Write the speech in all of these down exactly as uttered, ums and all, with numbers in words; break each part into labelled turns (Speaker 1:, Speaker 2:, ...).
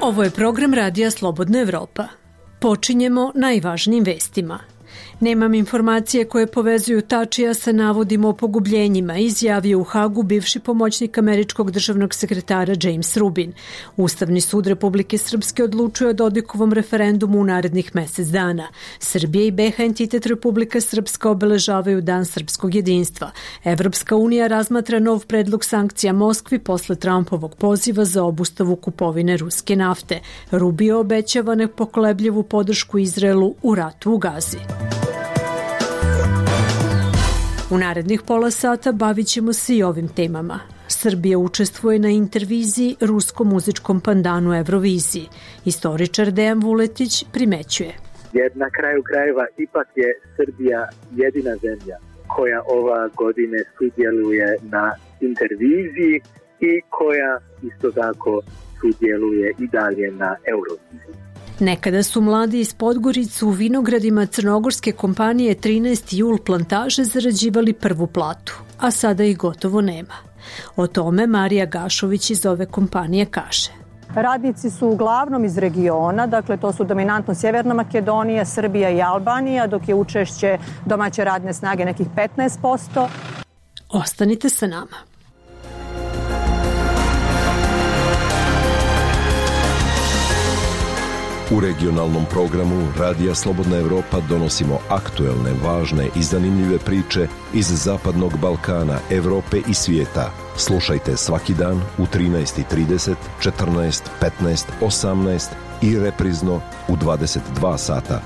Speaker 1: Ovo je program Radija Slobodna Evropa. Počinjemo najvažnijim vestima. Nemam informacije koje povezuju Tačija sa navodima o pogubljenjima, izjavio u Hagu bivši pomoćnik američkog državnog sekretara James Rubin. Ustavni sud Republike Srpske odlučuje o Dodikovom referendumu u narednih mesec dana. Srbija i B iH entitet Republika Srpska obeležavaju Dan srpskog jedinstva. Evropska unija razmatra nov predlog sankcija Moskvi posle Trumpovog poziva za obustavu kupovine ruske nafte. Rubio obećava nepokolebljivu podršku Izraelu u ratu u Gazi. U narednih pola sata bavit ćemo se i ovim temama. Srbija učestvuje na interviziji ruskom muzičkom pandanu Euroviziji. Istoričar Dejan Vuletić primećuje.
Speaker 2: Jer na kraju krajeva ipak je Srbija jedina zemlja koja ova godine sudjeluje na interviziji i koja isto tako sudjeluje i dalje na Euroviziji.
Speaker 1: Nekada su mladi iz Podgorice u vinogradima crnogorske kompanije trinaesti jul plantaže zarađivali prvu platu, a sada ih gotovo nema. O tome Marija Gašović iz ove kompanije kaže.
Speaker 3: Radnici su uglavnom iz regiona, dakle to su dominantno Sjeverna Makedonija, Srbija i Albanija, dok je učešće domaće radne snage nekih petnaest posto.
Speaker 1: Ostanite sa nama.
Speaker 4: U regionalnom programu Radija Slobodna Evropa donosimo aktuelne, važne i zanimljive priče iz Zapadnog Balkana, Evrope i svijeta. Slušajte svaki dan u trinaest i trideset, četrnaest, petnaest, osamnaest i reprizno u dvadeset dva sata.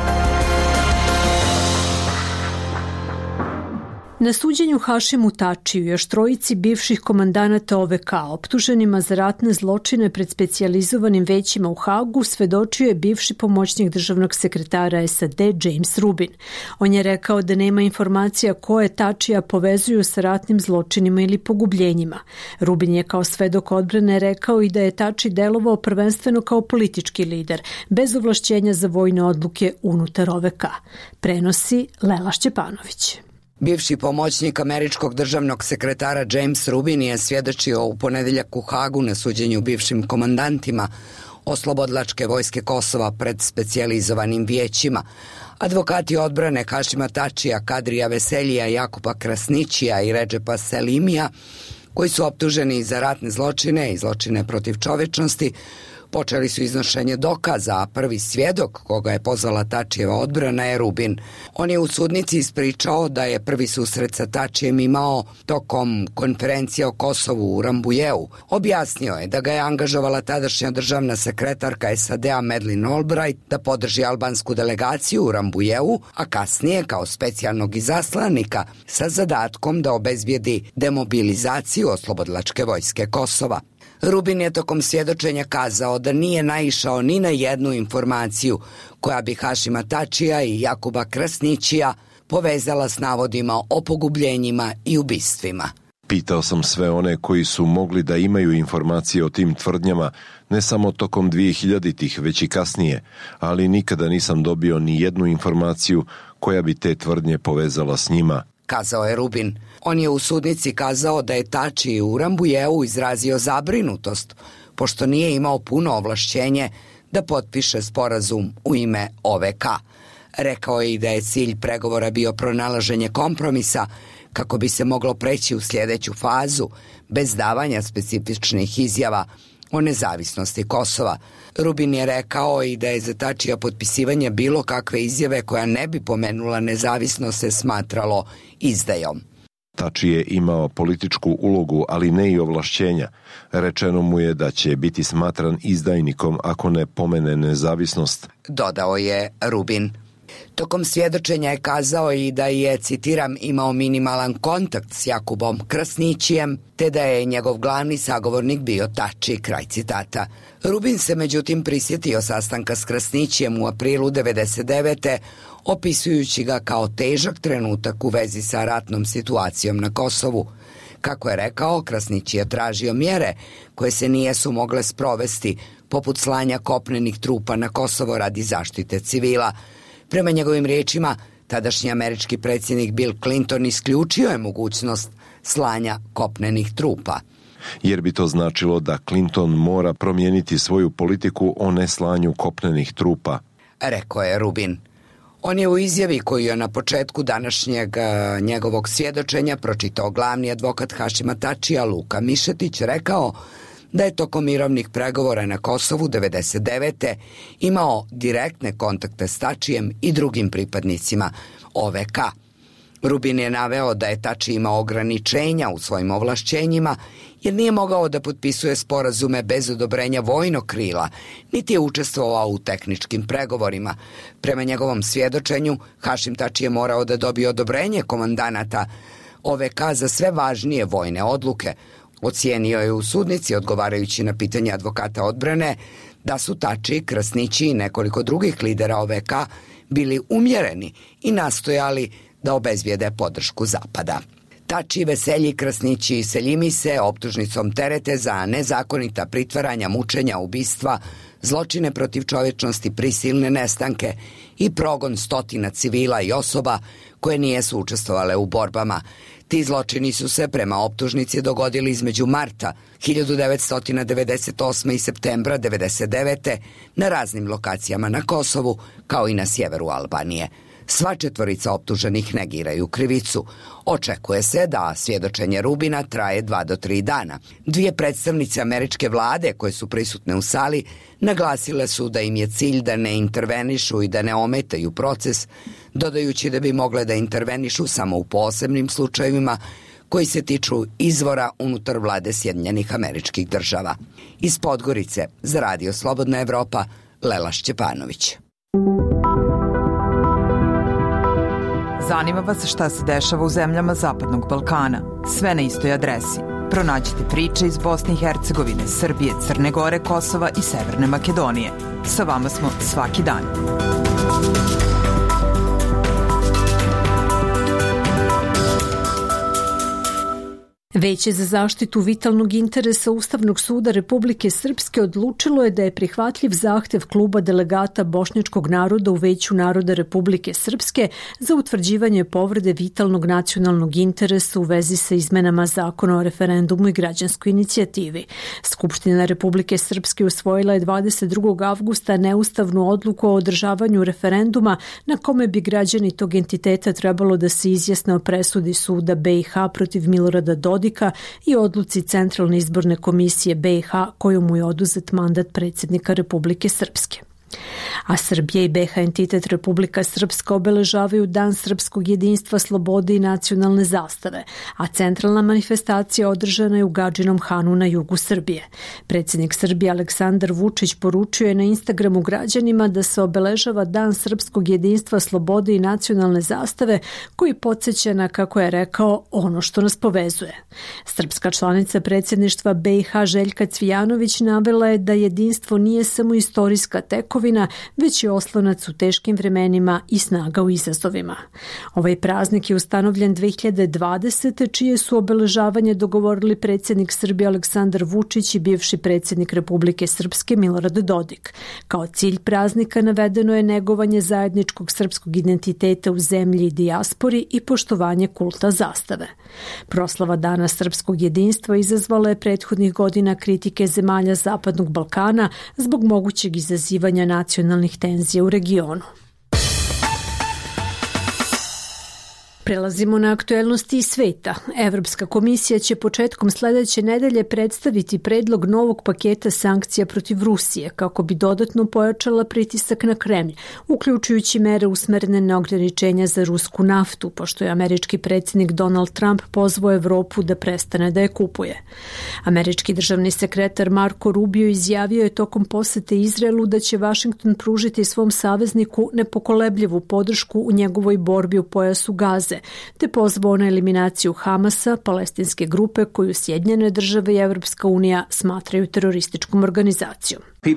Speaker 1: Na suđenju Hašimu Tačiju i još trojici bivših komandanata O V K optuženima za ratne zločine pred specijalizovanim većima u Hagu svedočio je bivši pomoćnik državnog sekretara S A D James Rubin. On je rekao da nema informacija koje Tačija povezuju sa ratnim zločinima ili pogubljenjima. Rubin je kao svedok odbrane rekao i da je Tači delovao prvenstveno kao politički lider, bez ovlašćenja za vojne odluke unutar O V K. Prenosi Lela Šćepanović.
Speaker 5: Bivši pomoćnik američkog državnog sekretara James Rubin je svjedočio u ponedeljak u Hagu na suđenju bivšim komandantima Oslobodilačke vojske Kosova pred specijalizovanim vijećima. Advokati odbrane Hašima Tačija, Kadrija Veseljija, Jakuba Krasnićija i Redžepa Selimija, koji su optuženi za ratne zločine i zločine protiv čovečnosti, počeli su iznošenje dokaza, a prvi svjedok koga je pozvala Tačijeva odbrana je Rubin. On je u sudnici ispričao da je prvi susret sa Tačijem imao tokom konferencije o Kosovu u Rambujeu. Objasnio je da ga je angažovala tadašnja državna sekretarka S A D-a Madeleine Albright da podrži albansku delegaciju u Rambujeu, a kasnije kao specijalnog izaslanika sa zadatkom da obezbijedi demobilizaciju Oslobodilačke vojske Kosova. Rubin je tokom svjedočenja kazao da nije naišao ni na jednu informaciju koja bi Hašima Tačija i Jakuba Krasnićija povezala s navodima o pogubljenjima i ubistvima.
Speaker 4: Pitao sam sve one koji su mogli da imaju informacije o tim tvrdnjama, ne samo tokom dvehiljaditih, već i kasnije, ali nikada nisam dobio ni jednu informaciju koja bi te tvrdnje povezala s njima,
Speaker 5: kazao je Rubin. On je u sudnici kazao da je Tači u Rambujeu izrazio zabrinutost, pošto nije imao puno ovlašćenje da potpiše sporazum u ime O V K. Rekao je i da je cilj pregovora bio pronalaženje kompromisa kako bi se moglo preći u sljedeću fazu bez davanja specifičnih izjava o nezavisnosti Kosova. Rubin je rekao i da je za Tačija potpisivanje bilo kakve izjave koja ne bi pomenula nezavisnost se smatralo izdajom.
Speaker 4: Tači je imao političku ulogu, ali ne i ovlašćenja. Rečeno mu je da će biti smatran izdajnikom ako ne pomene nezavisnost,
Speaker 5: dodao je Rubin. Tokom svjedočenja je kazao i da je, citiram, imao minimalan kontakt s Jakubom Krasnićijem, te da je njegov glavni sagovornik bio Tači, kraj citata. Rubin se međutim prisjetio sastanka s Krasnićijem u aprilu devedeset devete opisujući ga kao težak trenutak u vezi sa ratnom situacijom na Kosovu. Kako je rekao, Krasnić je tražio mjere koje se nijesu mogle sprovesti, poput slanja kopnenih trupa na Kosovo radi zaštite civila. Prema njegovim riječima, tadašnji američki predsjednik Bill Clinton isključio je mogućnost slanja kopnenih trupa.
Speaker 4: jer bi to značilo da Clinton mora promijeniti svoju politiku o neslanju kopnenih trupa.
Speaker 5: Rekao je Rubin. On je u izjavi koju je na početku današnjeg njegovog svjedočenja pročitao glavni advokat Hašima Tačija Luka Mišetić rekao da je tokom mirovnih pregovora na Kosovu devedeset devete imao direktne kontakte s Tačijem i drugim pripadnicima O V K. Rubin je naveo da je Tači imao ograničenja u svojim ovlašćenjima jer nije mogao da potpisuje sporazume bez odobrenja vojnog krila, niti je učestvovao u tehničkim pregovorima. Prema njegovom svjedočenju, Hašim Tači je morao da dobije odobrenje komandanata O V K za sve važnije vojne odluke. Ocijenio je u sudnici, odgovarajući na pitanje advokata odbrane, da su Tači, Krasnići i nekoliko drugih lidera O V K bili umjereni i nastojali da obezbijede podršku Zapada. Tači, Veselji, Krasnići i Seljimi se optužnicom terete za nezakonita pritvaranja, mučenja, ubistva, zločine protiv čovječnosti, prisilne nestanke i progon stotina civila i osoba koje nijesu učestvovale u borbama. Ti zločini su se prema optužnici dogodili između marta hiljadu devetsto devedeset osme i septembra devedeset devete na raznim lokacijama na Kosovu, kao i na sjeveru Albanije. Sva četvorica optuženih negiraju krivicu. Očekuje se da svjedočenje Rubina traje dva do tri dana. Dvije predstavnice američke vlade koje su prisutne u sali naglasile su da im je cilj da ne intervenišu i da ne ometaju proces, dodajući da bi mogle da intervenišu samo u posebnim slučajevima koji se tiču izvora unutar vlade Sjedinjenih Američkih Država. Iz Podgorice za Radio Slobodna Evropa, Lela Šćepanović.
Speaker 6: Zanima vas šta se dešava u zemljama Zapadnog Balkana? Sve na istoj adresi. Pronađite priče iz Bosne i Hercegovine, Srbije, Crne Gore, Kosova i Severne Makedonije. Sa vama smo svaki dan.
Speaker 1: Veće za zaštitu vitalnog interesa Ustavnog suda Republike Srpske odlučilo je da je prihvatljiv zahtev kluba delegata bošnjačkog naroda u Veću naroda Republike Srpske za utvrđivanje povrede vitalnog nacionalnog interesa u vezi sa izmenama Zakona o referendumu i građanskoj inicijativi. Skupština Republike Srpske usvojila je dvadeset drugog avgusta neustavnu odluku o održavanju referenduma na kome bi građani tog entiteta trebalo da se izjasne o presudi suda B i H protiv Milorada Dodika i odluci Centralne izborne komisije B i H kojom mu je oduzet mandat predsjednika Republike Srpske. A Srbija i B i H entitet Republika Srpska obeležavaju Dan srpskog jedinstva, slobode i nacionalne zastave, a centralna manifestacija održana je u Gadžinom Hanu na jugu Srbije. Predsjednik Srbije Aleksandar Vučić poručio je na Instagramu građanima da se obeležava Dan srpskog jedinstva, slobode i nacionalne zastave, koji podsjeća na, kako je rekao, ono što nas povezuje. Srpska članica predsjedništva B i H Željka Cvijanović navela je da jedinstvo nije samo istorijska tekovina, već je oslonac u teškim vremenima i snaga u izazovima. Ovaj praznik je ustanovljen dve hiljade dvadesete čije su obeležavanje dogovorili predsjednik Srbije Aleksandar Vučić i bivši predsjednik Republike Srpske Milorad Dodik. Kao cilj praznika navedeno je negovanje zajedničkog srpskog identiteta u zemlji i dijaspori i poštovanje kulta zastave. Proslava Dana srpskog jedinstva izazvala je prethodnih godina kritike zemalja Zapadnog Balkana zbog mogućeg izazivanja nacionalnih tenzija u regionu. Prelazimo na aktuelnosti iz sveta. Evropska komisija će početkom sledeće nedelje predstaviti predlog novog paketa sankcija protiv Rusije kako bi dodatno pojačala pritisak na Kremlj, uključujući mere usmerene na ograničenja za rusku naftu, pošto je američki predsjednik Donald Trump pozvao Evropu da prestane da je kupuje. Američki državni sekretar Marco Rubio izjavio je tokom posete Izraelu da će Vašington pružiti svom savezniku nepokolebljivu podršku u njegovoj borbi u pojasu Gaze, te pozvao na eliminaciju Hamasa, palestinske grupe koju Sjedinjene države i Evropska unija smatraju terorističkom organizacijom.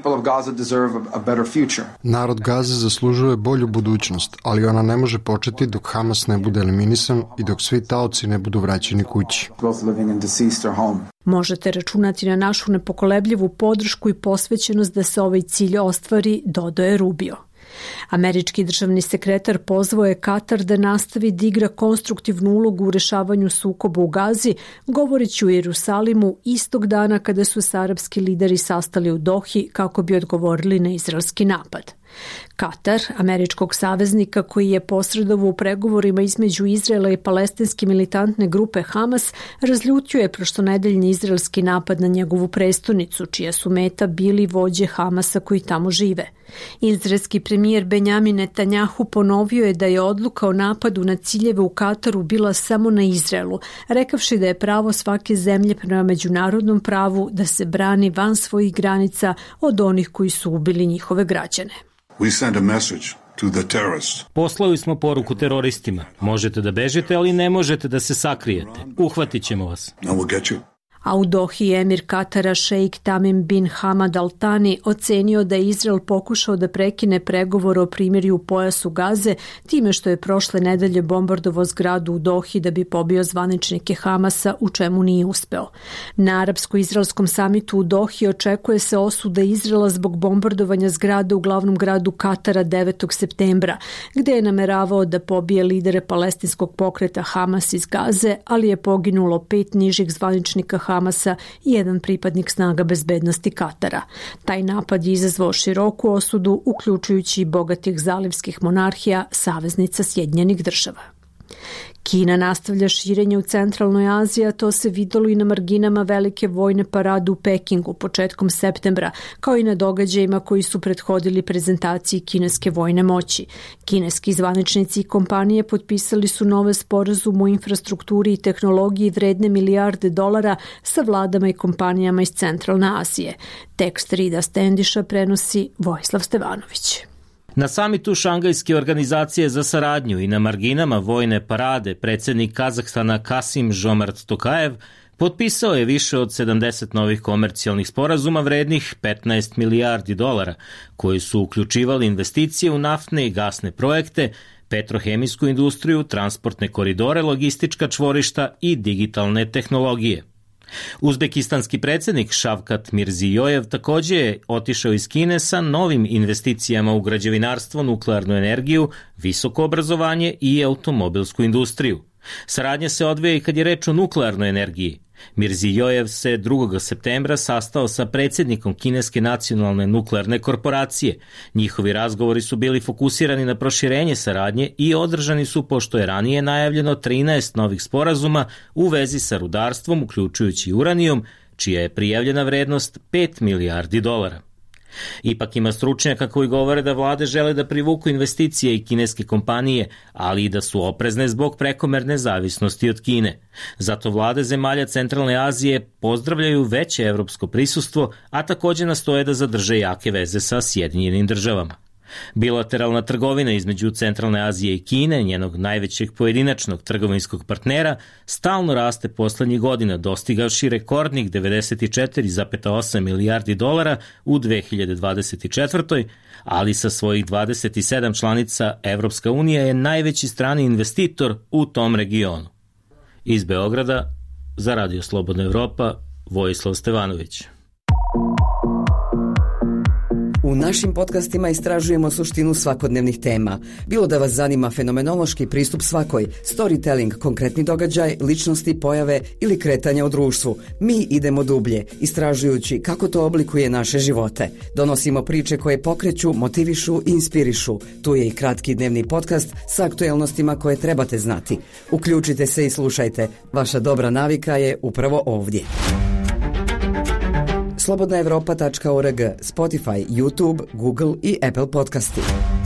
Speaker 7: Narod Gaze zaslužuje bolju budućnost, ali ona ne može početi dok Hamas ne bude eliminisan i dok svi taoci ne budu vraćeni kući.
Speaker 1: Možete računati na našu nepokolebljivu podršku i posvećenost da se ovaj cilj ostvari, dodao je Rubio. Američki državni sekretar pozvao je Katar da nastavi da igra konstruktivnu ulogu u rešavanju sukoba u Gazi, govoreći u Jerusalimu istog dana kada su se arapski lideri sastali u Dohi kako bi odgovorili na izraelski napad. Katar, američkog saveznika koji je posredovao u pregovorima između Izraela i palestinske militantne grupe Hamas, razljutio je prošlonedeljni izraelski napad na njegovu prestonicu, čija su meta bili vođe Hamasa koji tamo žive. Izraelski premijer Benjamin Netanjahu ponovio je da je odluka o napadu na ciljeve u Kataru bila samo na Izraelu, rekavši da je pravo svake zemlje prema međunarodnom pravu da se brani van svojih granica od onih koji su ubili njihove građane.
Speaker 8: We send a message to the terrorists.
Speaker 9: Poslali smo poruku teroristima. Možete da bežite, ali ne možete da se sakrijete. Uhvatit ćemo vas.
Speaker 8: And we'll get you.
Speaker 1: A u Dohi emir Katara šejk Tamim bin Hamad Al Thani ocenio da je Izrael pokušao da prekine pregovore o primirju u pojasu Gaze time što je prošle nedelje bombardovao zgradu u Dohi da bi pobio zvaničnike Hamasa, u čemu nije uspeo. Na arapsko-izraelskom samitu u Dohi očekuje se osuda Izraela zbog bombardovanja zgrade u glavnom gradu Katara devetog septembra, gde je nameravao da pobije lidere palestinskog pokreta Hamas iz Gaze, ali je poginulo pet nižih zvaničnika Hamasa Hamasa i jedan pripadnik snaga bezbednosti Katara. Taj napad je izazvao široku osudu, uključujući i bogatih zalivskih monarhija, saveznica Sjedinjenih država. Kina nastavlja širenje u centralnoj Aziji, a to se videlo i na marginama velike vojne parade u Pekingu početkom septembra, kao i na događajima koji su prethodili prezentaciji kineske vojne moći. Kineski zvaničnici i kompanije potpisali su nove sporazume o infrastrukturi i tehnologiji vredne milijarde dolara sa vladama i kompanijama iz centralne Azije. Tekst Rida Stendiša prenosi Vojislav Stevanović.
Speaker 9: Na samitu Šangajske organizacije za saradnju i na marginama vojne parade predsjednik Kazahstana Kasim Žomart Tokajev potpisao je više od sedamdeset novih komercijalnih sporazuma vrednih petnaest milijardi dolara, koji su uključivali investicije u naftne i gasne projekte, petrohemijsku industriju, transportne koridore, logistička čvorišta i digitalne tehnologije. Uzbekistanski predsjednik Šavkat Mirzijojev također je otišao iz Kine sa novim investicijama u građevinarstvo, nuklearnu energiju, visoko obrazovanje i automobilsku industriju. Saradnja se odvija i kad je reč o nuklearnoj energiji. Mirzijojev se drugog septembra sastao sa predsjednikom Kineske nacionalne nuklearne korporacije. Njihovi razgovori su bili fokusirani na proširenje saradnje i održani su pošto je ranije najavljeno trinaest novih sporazuma u vezi sa rudarstvom, uključujući uranijum, čija je prijavljena vrednost pet milijardi dolara. Ipak ima stručnjaka koji govore da vlade žele da privuku investicije i kineske kompanije, ali i da su oprezne zbog prekomerne zavisnosti od Kine. Zato vlade zemalja Centralne Azije pozdravljaju veće evropsko prisustvo, a također nastoje da zadrže jake veze sa Sjedinjenim državama. Bilateralna trgovina između Centralne Azije i Kine, njenog najvećeg pojedinačnog trgovinskog partnera, stalno raste poslednjih godina, dostigavši rekordnih devedeset četiri zarez osam milijardi dolara u dve hiljade dvadeset četvrtoj. ali sa svojih dvadeset sedam članica Evropska unija je najveći strani investitor u tom regionu. Iz Beograda, za Radio Slobodna Evropa, Vojislav Stevanović.
Speaker 5: U našim podcastima istražujemo suštinu svakodnevnih tema. Bilo da vas zanima fenomenološki pristup svakoj, storytelling, konkretni događaj, ličnosti, pojave ili kretanja u društvu. Mi idemo dublje, istražujući kako to oblikuje naše živote. Donosimo priče koje pokreću, motivišu i inspirišu. Tu je i kratki dnevni podcast sa aktuelnostima koje trebate znati. Uključite se i slušajte. Vaša dobra navika je upravo ovdje. slobodna evropa tačka org, Spotify, YouTube, Google i Apple podcasti.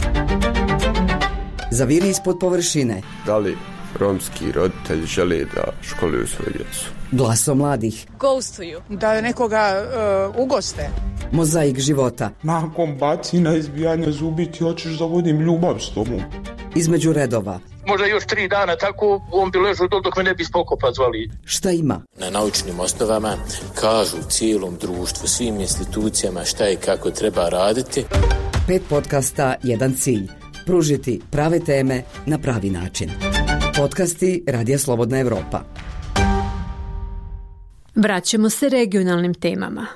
Speaker 5: Zaviri ispod površine.
Speaker 10: Da li romski roditelji žele da školuju svoju djecu?
Speaker 5: Glaso mladih.
Speaker 11: Ghostuju. Da nekoga uh, ugoste.
Speaker 5: Mozaik života.
Speaker 12: Nakon bacina, izbijanja zubi ti hoćeš da vodim ljubav s tobom.
Speaker 5: Između redova.
Speaker 13: Možda još tri dana tako on bi ležao dok me ne bi spokopa zvali.
Speaker 5: Šta ima?
Speaker 14: Na naučnim osnovama kažu cijelom društvu, svim institucijama šta i kako treba raditi.
Speaker 5: Pet podcasta, jedan cilj. Pružiti prave teme na pravi način. Podcasti Radija Slobodna Evropa.
Speaker 1: Vraćamo se regionalnim temama.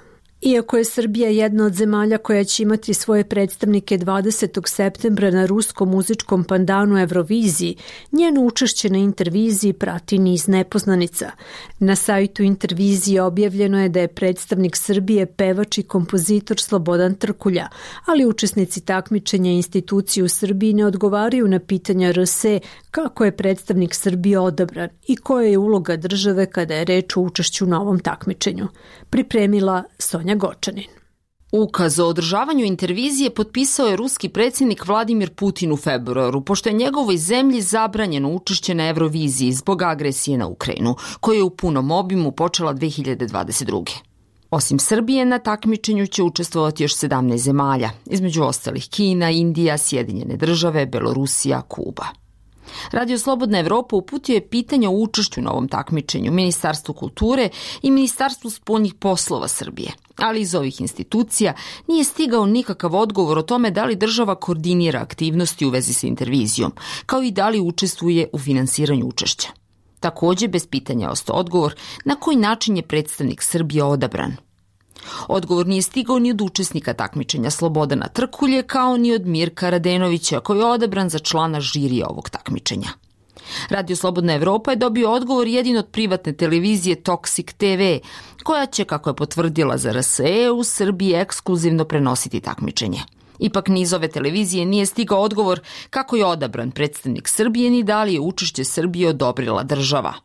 Speaker 1: Iako je Srbija jedna od zemalja koja će imati svoje predstavnike dvadesetog septembra na ruskom muzičkom pandanu Euroviziji, njeno učešće na Interviziji prati niz nepoznanica. Na sajtu Intervizije objavljeno je da je predstavnik Srbije pevač i kompozitor Slobodan Trkulja, ali učesnici takmičenja i institucije u Srbiji ne odgovaraju na pitanja R S E kako je predstavnik Srbije odabran i koja je uloga države kada je reč o učešću na ovom takmičenju. Pripremila Sonja Gočanin.
Speaker 15: Ukaz o održavanju Intervizije potpisao je ruski predsjednik Vladimir Putin u februaru, pošto je njegovoj zemlji zabranjeno učešće na Euroviziji zbog agresije na Ukrajinu, koja je u punom obimu počela dve hiljade dvadeset druge. Osim Srbije, na takmičenju će učestvovati još sedamnaest zemalja, između ostalih Kina, Indija, Sjedinjene države, Belorusija, Kuba. Radio Slobodna Evropa uputio je pitanje o učešću na ovom takmičenju Ministarstvu kulture i Ministarstvu spoljnih poslova Srbije, ali iz ovih institucija nije stigao nikakav odgovor o tome da li država koordinira aktivnosti u vezi sa Intervizijom, kao i da li učestvuje u finansiranju učešća. Takođe, bez pitanja ostao odgovor na koji način je predstavnik Srbije odabran. Odgovor nije stigao ni od učesnika takmičenja Slobodana Trkulje, kao ni od Mirka Radenovića, koji je odabran za člana žirija ovog takmičenja. Radio Slobodna Evropa je dobio odgovor jedino od privatne televizije Toxic T V, koja će, kako je potvrdila za R S E, u Srbiji ekskluzivno prenositi takmičenje. Ipak ni iz ove televizije nije stigao odgovor kako je odabran predstavnik Srbije ni da li je učešće Srbije odobrila država.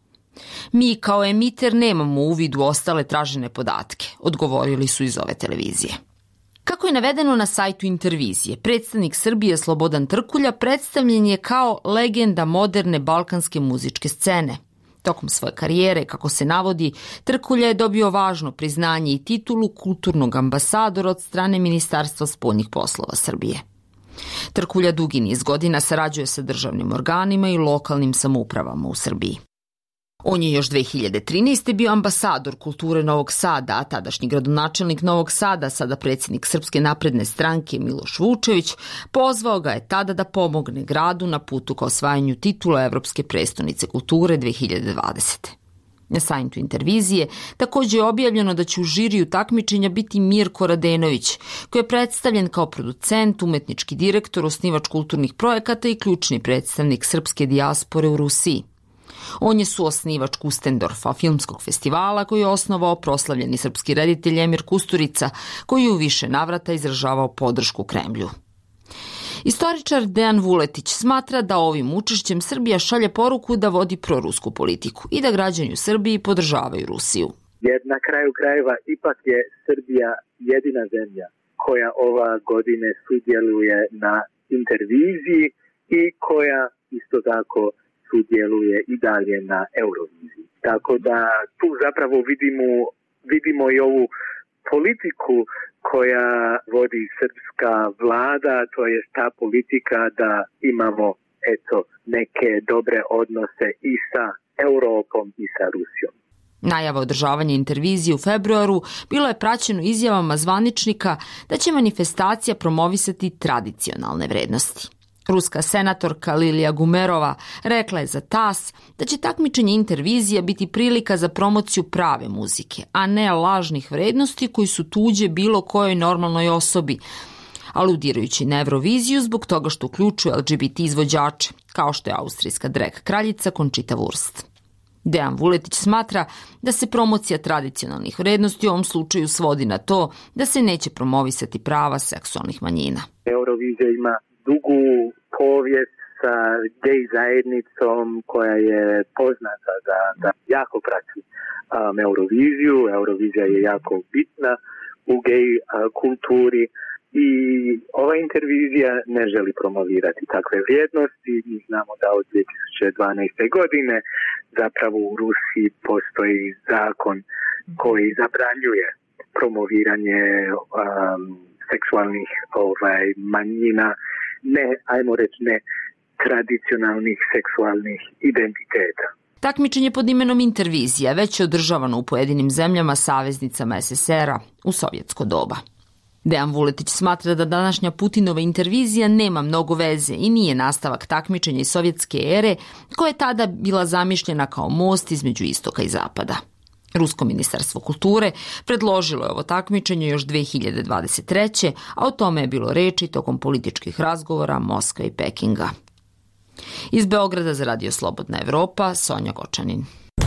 Speaker 15: Mi kao emiter nemamo uvid u ostale tražene podatke, odgovorili su iz ove televizije. Kako je navedeno na sajtu Intervizije, predstavnik Srbije Slobodan Trkulja predstavljen je kao legenda moderne balkanske muzičke scene. Tokom svoje karijere, kako se navodi, Trkulja je dobio važno priznanje i titulu kulturnog ambasadora od strane Ministarstva spoljnih poslova Srbije. Trkulja dugi niz godina sarađuje sa državnim organima i lokalnim samoupravama u Srbiji. On je još dve hiljade trinaeste. bio ambasador kulture Novog Sada, a tadašnji gradonačelnik Novog Sada, sada predsjednik Srpske napredne stranke Miloš Vučević, pozvao ga je tada da pomogne gradu na putu ka osvajanju titula Evropske prestonice kulture dve hiljade dvadesete. Na sajtu Intervizije takođe je objavljeno da će u žiriju takmičenja biti Mirko Radenović, koji je predstavljen kao producent, umetnički direktor, osnivač kulturnih projekata i ključni predstavnik srpske dijaspore u Rusiji. On je suosnivač Kustendorfa, filmskog festivala, koji je osnovao proslavljeni srpski reditelj Emir Kusturica, koji je u više navrata izražavao podršku Kremlju. Istoričar Dejan Vuletić smatra da ovim učešćem Srbija šalje poruku da vodi prorusku politiku i da građani u Srbiji podržavaju Rusiju.
Speaker 2: Jer na kraju krajeva ipak je Srbija jedina zemlja koja ova godine sudjeluje na Interviziji i koja isto tako sudjeluje i dalje na Euroviziji. Tako da tu zapravo vidimo, vidimo i ovu politiku koja vodi srpska vlada, to je ta politika da imamo eto neke dobre odnose i sa Europom i sa Rusijom.
Speaker 15: Najava održavanja Intervizije u februaru bilo je praćeno izjavama zvaničnika da će manifestacija promovisati tradicionalne vrednosti. Ruska senatorka Lilija Gumerova rekla je za T A S da će takmičenje Intervizija biti prilika za promociju prave muzike, a ne lažnih vrednosti koji su tuđe bilo kojoj normalnoj osobi, aludirajući na Euroviziju zbog toga što uključuje L G B T izvođače, kao što je austrijska drag kraljica Conchita Wurst. Dejan Vuletić smatra da se promocija tradicionalnih vrednosti u ovom slučaju svodi na to da se neće promovisati prava seksualnih manjina.
Speaker 2: Eurovizija ima dugu povijest sa gej zajednicom koja je poznata da, da jako prati um, Euroviziju. Eurovizija je jako bitna u gej uh, kulturi i ova Intervizija ne želi promovirati takve vrijednosti. Mi znamo da od dvije tisuće dvanaeste. godine zapravo u Rusiji postoji zakon koji zabranjuje promoviranje um, seksualnih ovaj, manjina, ne, ajmo reći, ne tradicionalnih seksualnih identiteta.
Speaker 15: Takmičenje pod imenom Intervizija već je održavano u pojedinim zemljama saveznicama S S R-a u sovjetsko doba. Dejan Vuletić smatra da današnja Putinova Intervizija nema mnogo veze i nije nastavak takmičenja iz sovjetske ere koja je tada bila zamišljena kao most između istoka i zapada. Rusko ministarstvo kulture predložilo je ovo takmičenje još dve hiljade dvadeset treće. a o tome je bilo reči tokom političkih razgovora Moskve i Pekinga. Iz Beograda za Radio Slobodna Evropa, Sonja Gočanin.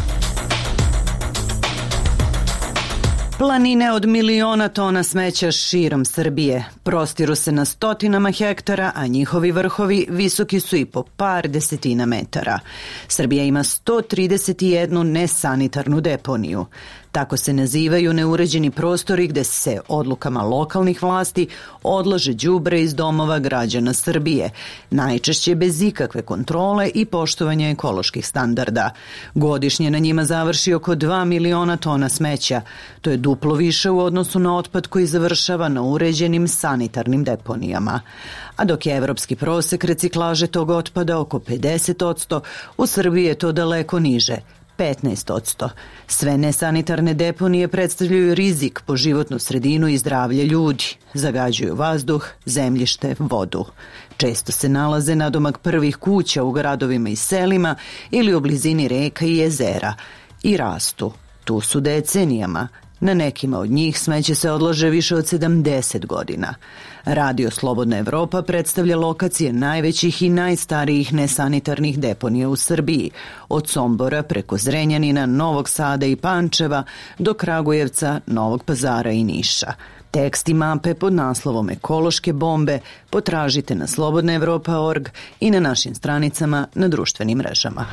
Speaker 16: Planine od miliona tona smeća širom Srbije prostiru se na stotinama hektara, a njihovi vrhovi visoki su i po par desetina metara. Srbija ima sto trideset jednu nesanitarnu deponiju. Tako se nazivaju neuređeni prostori gde se odlukama lokalnih vlasti odlaže đubre iz domova građana Srbije, najčešće bez ikakve kontrole i poštovanja ekoloških standarda. Godišnje na njima završi oko dva miliona tona smeća. To je duplo više u odnosu na otpad koji završava na uređenim sanitarnim deponijama. A dok je evropski prosek reciklaže tog otpada oko pedeset odsto, u Srbiji je to daleko niže, petnaest odsto. Sve nesanitarne deponije predstavljaju rizik po životnu sredinu i zdravlje ljudi. Zagađuju vazduh, zemljište, vodu. Često se nalaze nadomak prvih kuća u gradovima i selima ili u blizini reka i jezera. I rastu. Tu su decenijama. Na nekima od njih smeće se odlaže više od sedamdeset godina. Radio Slobodna Evropa predstavlja lokacije najvećih i najstarijih nesanitarnih deponija u Srbiji, od Sombora preko Zrenjanina, Novog Sada i Pančeva do Kragujevca, Novog Pazara i Niša. Tekst i mape pod naslovom Ekološke bombe potražite na slobodna evropa tačka org i na našim stranicama na društvenim mrežama.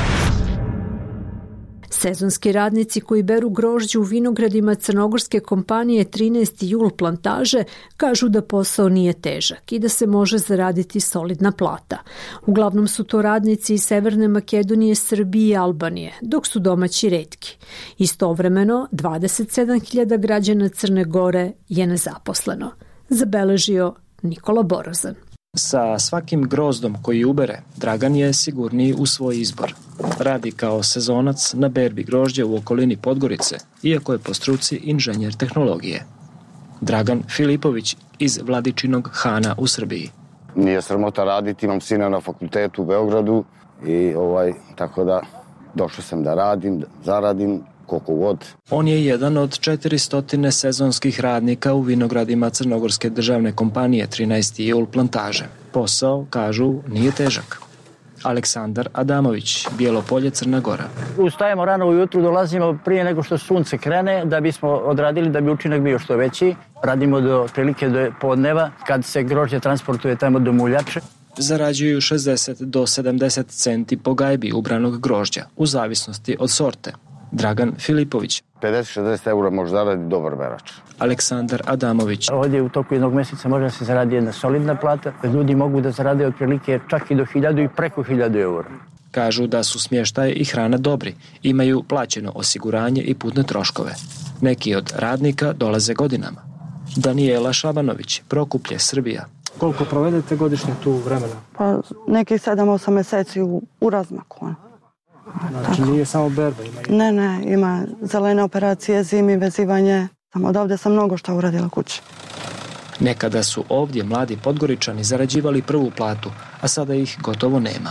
Speaker 1: Sezonski radnici koji beru grožđe u vinogradima crnogorske kompanije trinaesti jul plantaže kažu da posao nije težak i da se može zaraditi solidna plata. Uglavnom su to radnici iz Severne Makedonije, Srbije i Albanije, dok su domaći retki. Istovremeno, dvadeset sedam hiljada građana Crne Gore je nezaposleno, zabeležio Nikola Borazan.
Speaker 17: Sa svakim grozdom koji ubere, Dragan je sigurniji u svoj izbor. Radi kao sezonac na berbi grožđa u okolini Podgorice, iako je po struci inženjer tehnologije. Dragan Filipović iz Vladičinog Hana u Srbiji.
Speaker 18: Nije sramota raditi, imam sina na fakultetu u Beogradu i ovaj, tako da došao sam da radim, da zaradim koliko god.
Speaker 17: On je jedan od četiristo sezonskih radnika u vinogradima Crnogorske državne kompanije trinaesti jul plantaže. Posao, kažu, nije težak. Aleksandar Adamović, Bijelopolje, Crna Gora.
Speaker 19: Ustajemo rano ujutru, dolazimo prije nego što sunce krene da bismo odradili da bi učinak bio što veći. Radimo do prilike do podneva kad se grožđe transportuje tamo do muljače.
Speaker 17: Zarađuju šezdeset do sedamdeset centi po gajbi ubranog grožđa, u zavisnosti od sorte. Dragan Filipović.
Speaker 18: pedeset do šezdeset eura može zaraditi dobar berač.
Speaker 17: Aleksandar Adamović.
Speaker 19: Ovdje u toku jednog mjeseca može se zaradi jedna solidna plata. Ljudi mogu da zarade otprilike čak i do hiljadu i preko hiljadu eura.
Speaker 17: Kažu da su smještaj i hrana dobri. Imaju plaćeno osiguranje i putne troškove. Neki od radnika dolaze godinama. Danijela Šabanović, Prokuplje, Srbija.
Speaker 20: Koliko provedete godišnje tu vremena?
Speaker 21: Pa nekih sedam osam meseci u, u razmaku.
Speaker 20: Znači tako. Nije samo berba? Ima i...
Speaker 21: Ne, ne, ima zelene operacije, zimi, vezivanje. Samo od ovdje sam mnogo šta uradila kući.
Speaker 17: Nekada su ovdje mladi Podgoričani zarađivali prvu platu, a sada ih gotovo nema.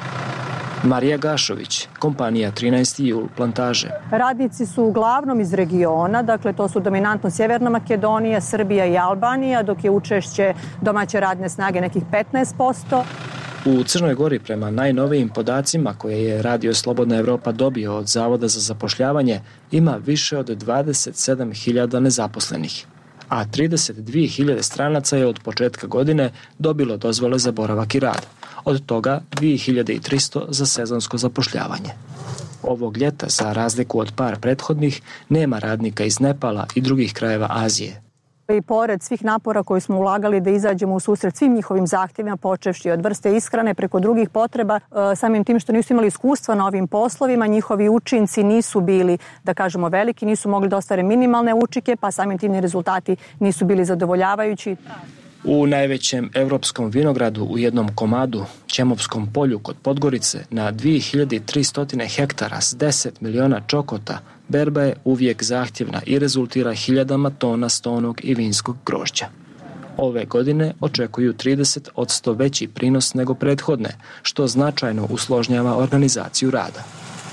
Speaker 17: Marija Gašović, kompanija trinaesti jul plantaže.
Speaker 3: Radnici su uglavnom iz regiona, dakle to su dominantno Sjeverna Makedonija, Srbija i Albanija, dok je učešće domaće radne snage nekih petnaest posto.
Speaker 17: U Crnoj Gori, prema najnovijim podacima koje je Radio Slobodna Evropa dobio od Zavoda za zapošljavanje, ima više od dvadeset sedam hiljada nezaposlenih, a trideset dvije hiljade stranaca je od početka godine dobilo dozvole za boravak i rad, od toga dvije hiljade tristo za sezonsko zapošljavanje. Ovog ljeta, za razliku od par prethodnih, nema radnika iz Nepala i drugih krajeva Azije.
Speaker 3: I pored svih napora koji smo ulagali da izađemo u susret svim njihovim zahtjevima, počevši od vrste ishrane preko drugih potreba, samim tim što nisu imali iskustva na ovim poslovima, njihovi učinci nisu bili, da kažemo, veliki, nisu mogli da ostvare minimalne učinke, pa samim tim ni rezultati nisu bili zadovoljavajući.
Speaker 17: U najvećem evropskom vinogradu u jednom komadu, Ćemovskom polju kod Podgorice, na dvije hiljade tristo hektara s deset miliona čokota, berba je uvijek zahtjevna i rezultira hiljadama tona stonog i vinskog grožđa. Ove godine očekuju trideset posto veći prinos nego prethodne, što značajno usložnjava organizaciju rada.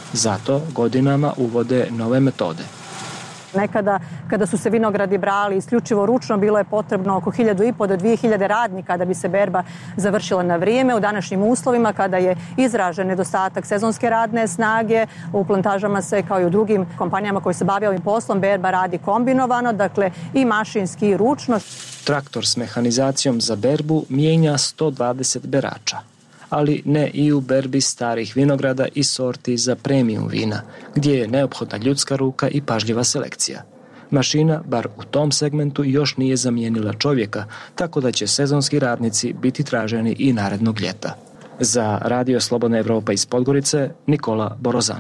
Speaker 17: Zato godinama uvode nove metode.
Speaker 3: Nekada, kada su se vinogradi brali isključivo ručno, bilo je potrebno oko hiljadu i po do dvije hiljade radnika da bi se berba završila na vrijeme. U današnjim uslovima, kada je izražen nedostatak sezonske radne snage, u plantažama se, kao i u drugim kompanijama koji se bave ovim poslom, berba radi kombinovano, dakle i mašinski i ručno.
Speaker 17: Traktor s mehanizacijom za berbu mijenja sto dvadeset berača, ali ne i u berbi starih vinograda i sorti za premium vina, gdje je neophodna ljudska ruka i pažljiva selekcija. Mašina, bar u tom segmentu, još nije zamijenila čovjeka, tako da će sezonski radnici biti traženi i narednog ljeta. Za Radio Slobodna Evropa iz Podgorice, Nikola Borozan.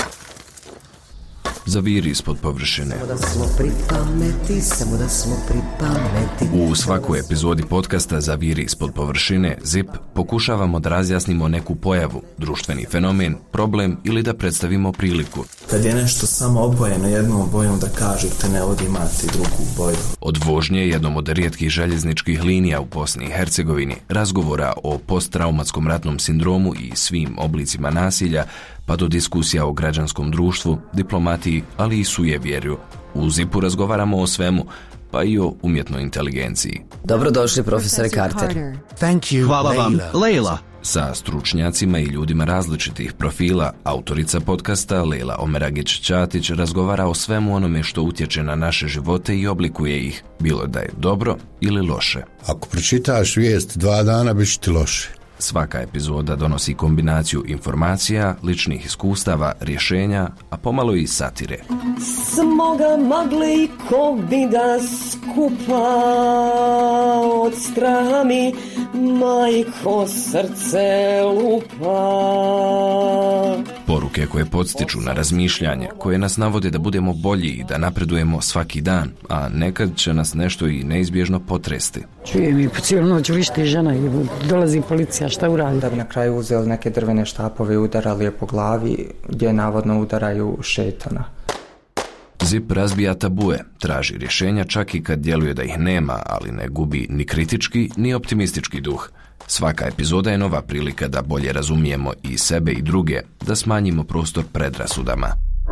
Speaker 4: Zaviri ispod površine.
Speaker 22: Samo da smo pripameti, samo da smo pripameti.
Speaker 4: U svakoj epizodi podcasta Zaviri ispod površine, Zip, pokušavamo da razjasnimo neku pojavu, društveni fenomen, problem ili da predstavimo priliku.
Speaker 23: Kad je nešto samo obojeno jednom bojom, da kažete ne vodi imati drugu boju.
Speaker 4: Od vožnje jednom od rijetkih željezničkih linija u Bosni i Hercegovini, razgovora o posttraumatskom ratnom sindromu i svim oblicima nasilja, pa do diskusija o građanskom društvu, diplomatiji, ali i sujevjerju. U Zipu razgovaramo o svemu, pa i o umjetnoj inteligenciji.
Speaker 22: Dobrodošli, profesore Carter.
Speaker 24: Thank you, hvala vam, Leila.
Speaker 4: Sa stručnjacima i ljudima različitih profila, autorica podcasta Leila Omeragić-Ćatić razgovara o svemu onome što utječe na naše živote i oblikuje ih, bilo da je dobro ili loše.
Speaker 25: Ako pročitaš vijest dva dana, biš ti loše.
Speaker 4: Svaka epizoda donosi kombinaciju informacija, ličnih iskustava, rješenja, a pomalo i satire.
Speaker 22: Smo ga mogli ko bi da skupa od straha mi majko srce lupa.
Speaker 4: Poruke koje podstiču na razmišljanje, koje nas navode da budemo bolji i da napredujemo svaki dan, a nekad će nas nešto i neizbježno potresti.
Speaker 26: Čujem i po cijelu noć vrišti žena i dolazi policija, šta uradi?
Speaker 27: Da bi na kraju uzeli neke drvene štapove i udarali je po glavi, gdje navodno udaraju šetana.
Speaker 4: Zip razbija tabue, traži rješenja čak i kad djeluje da ih nema, ali ne gubi ni kritički ni optimistički duh. Svaka epizoda je nova prilika da bolje razumijemo i sebe i druge, da smanjimo prostor predrasudama.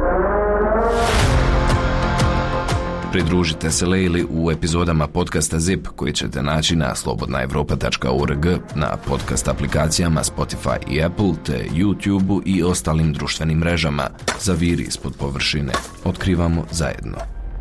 Speaker 4: Pridružite se Leili u epizodama podcasta Zip koji ćete naći na slobodna evropa tačka org, na podcast aplikacijama Spotify i Apple, te YouTubeu i ostalim društvenim mrežama. Zaviri ispod površine. Otkrivamo zajedno.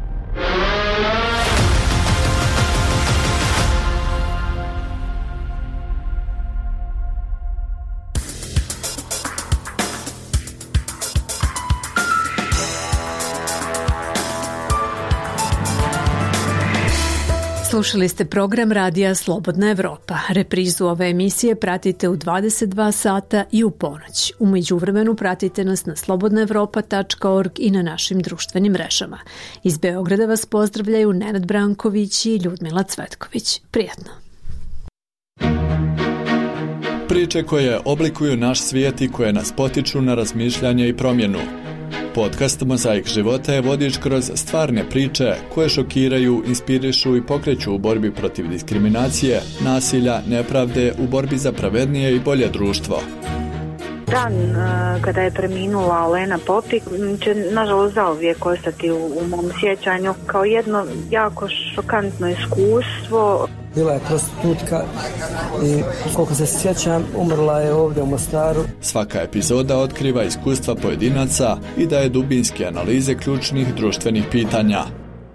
Speaker 1: Slušali ste program Radija Slobodna Evropa. Reprizu ove emisije pratite u dvadeset dva sata i u ponoć. U međuvremenu pratite nas na slobodna evropa tačka org i na našim društvenim mrežama. Iz Beograda vas pozdravljaju Nenad Branković i Ljudmila Cvetković. Prijatno.
Speaker 28: Priče koje oblikuju naš svijet i koje nas potiču na razmišljanje i promjenu. Podcast Mozaik života je vodič kroz stvarne priče koje šokiraju, inspirišu i pokreću u borbi protiv diskriminacije, nasilja, nepravde, u borbi za pravednije i bolje društvo.
Speaker 29: Dan kada je preminula Olena Popik će nažalost zauvijek ostati u, u mom sjećanju kao jedno jako šokantno iskustvo.
Speaker 20: Bila je prostitutka i koliko se sjećam umrla je ovdje u Mostaru.
Speaker 28: Svaka epizoda otkriva iskustva pojedinaca i daje dubinske analize ključnih društvenih pitanja.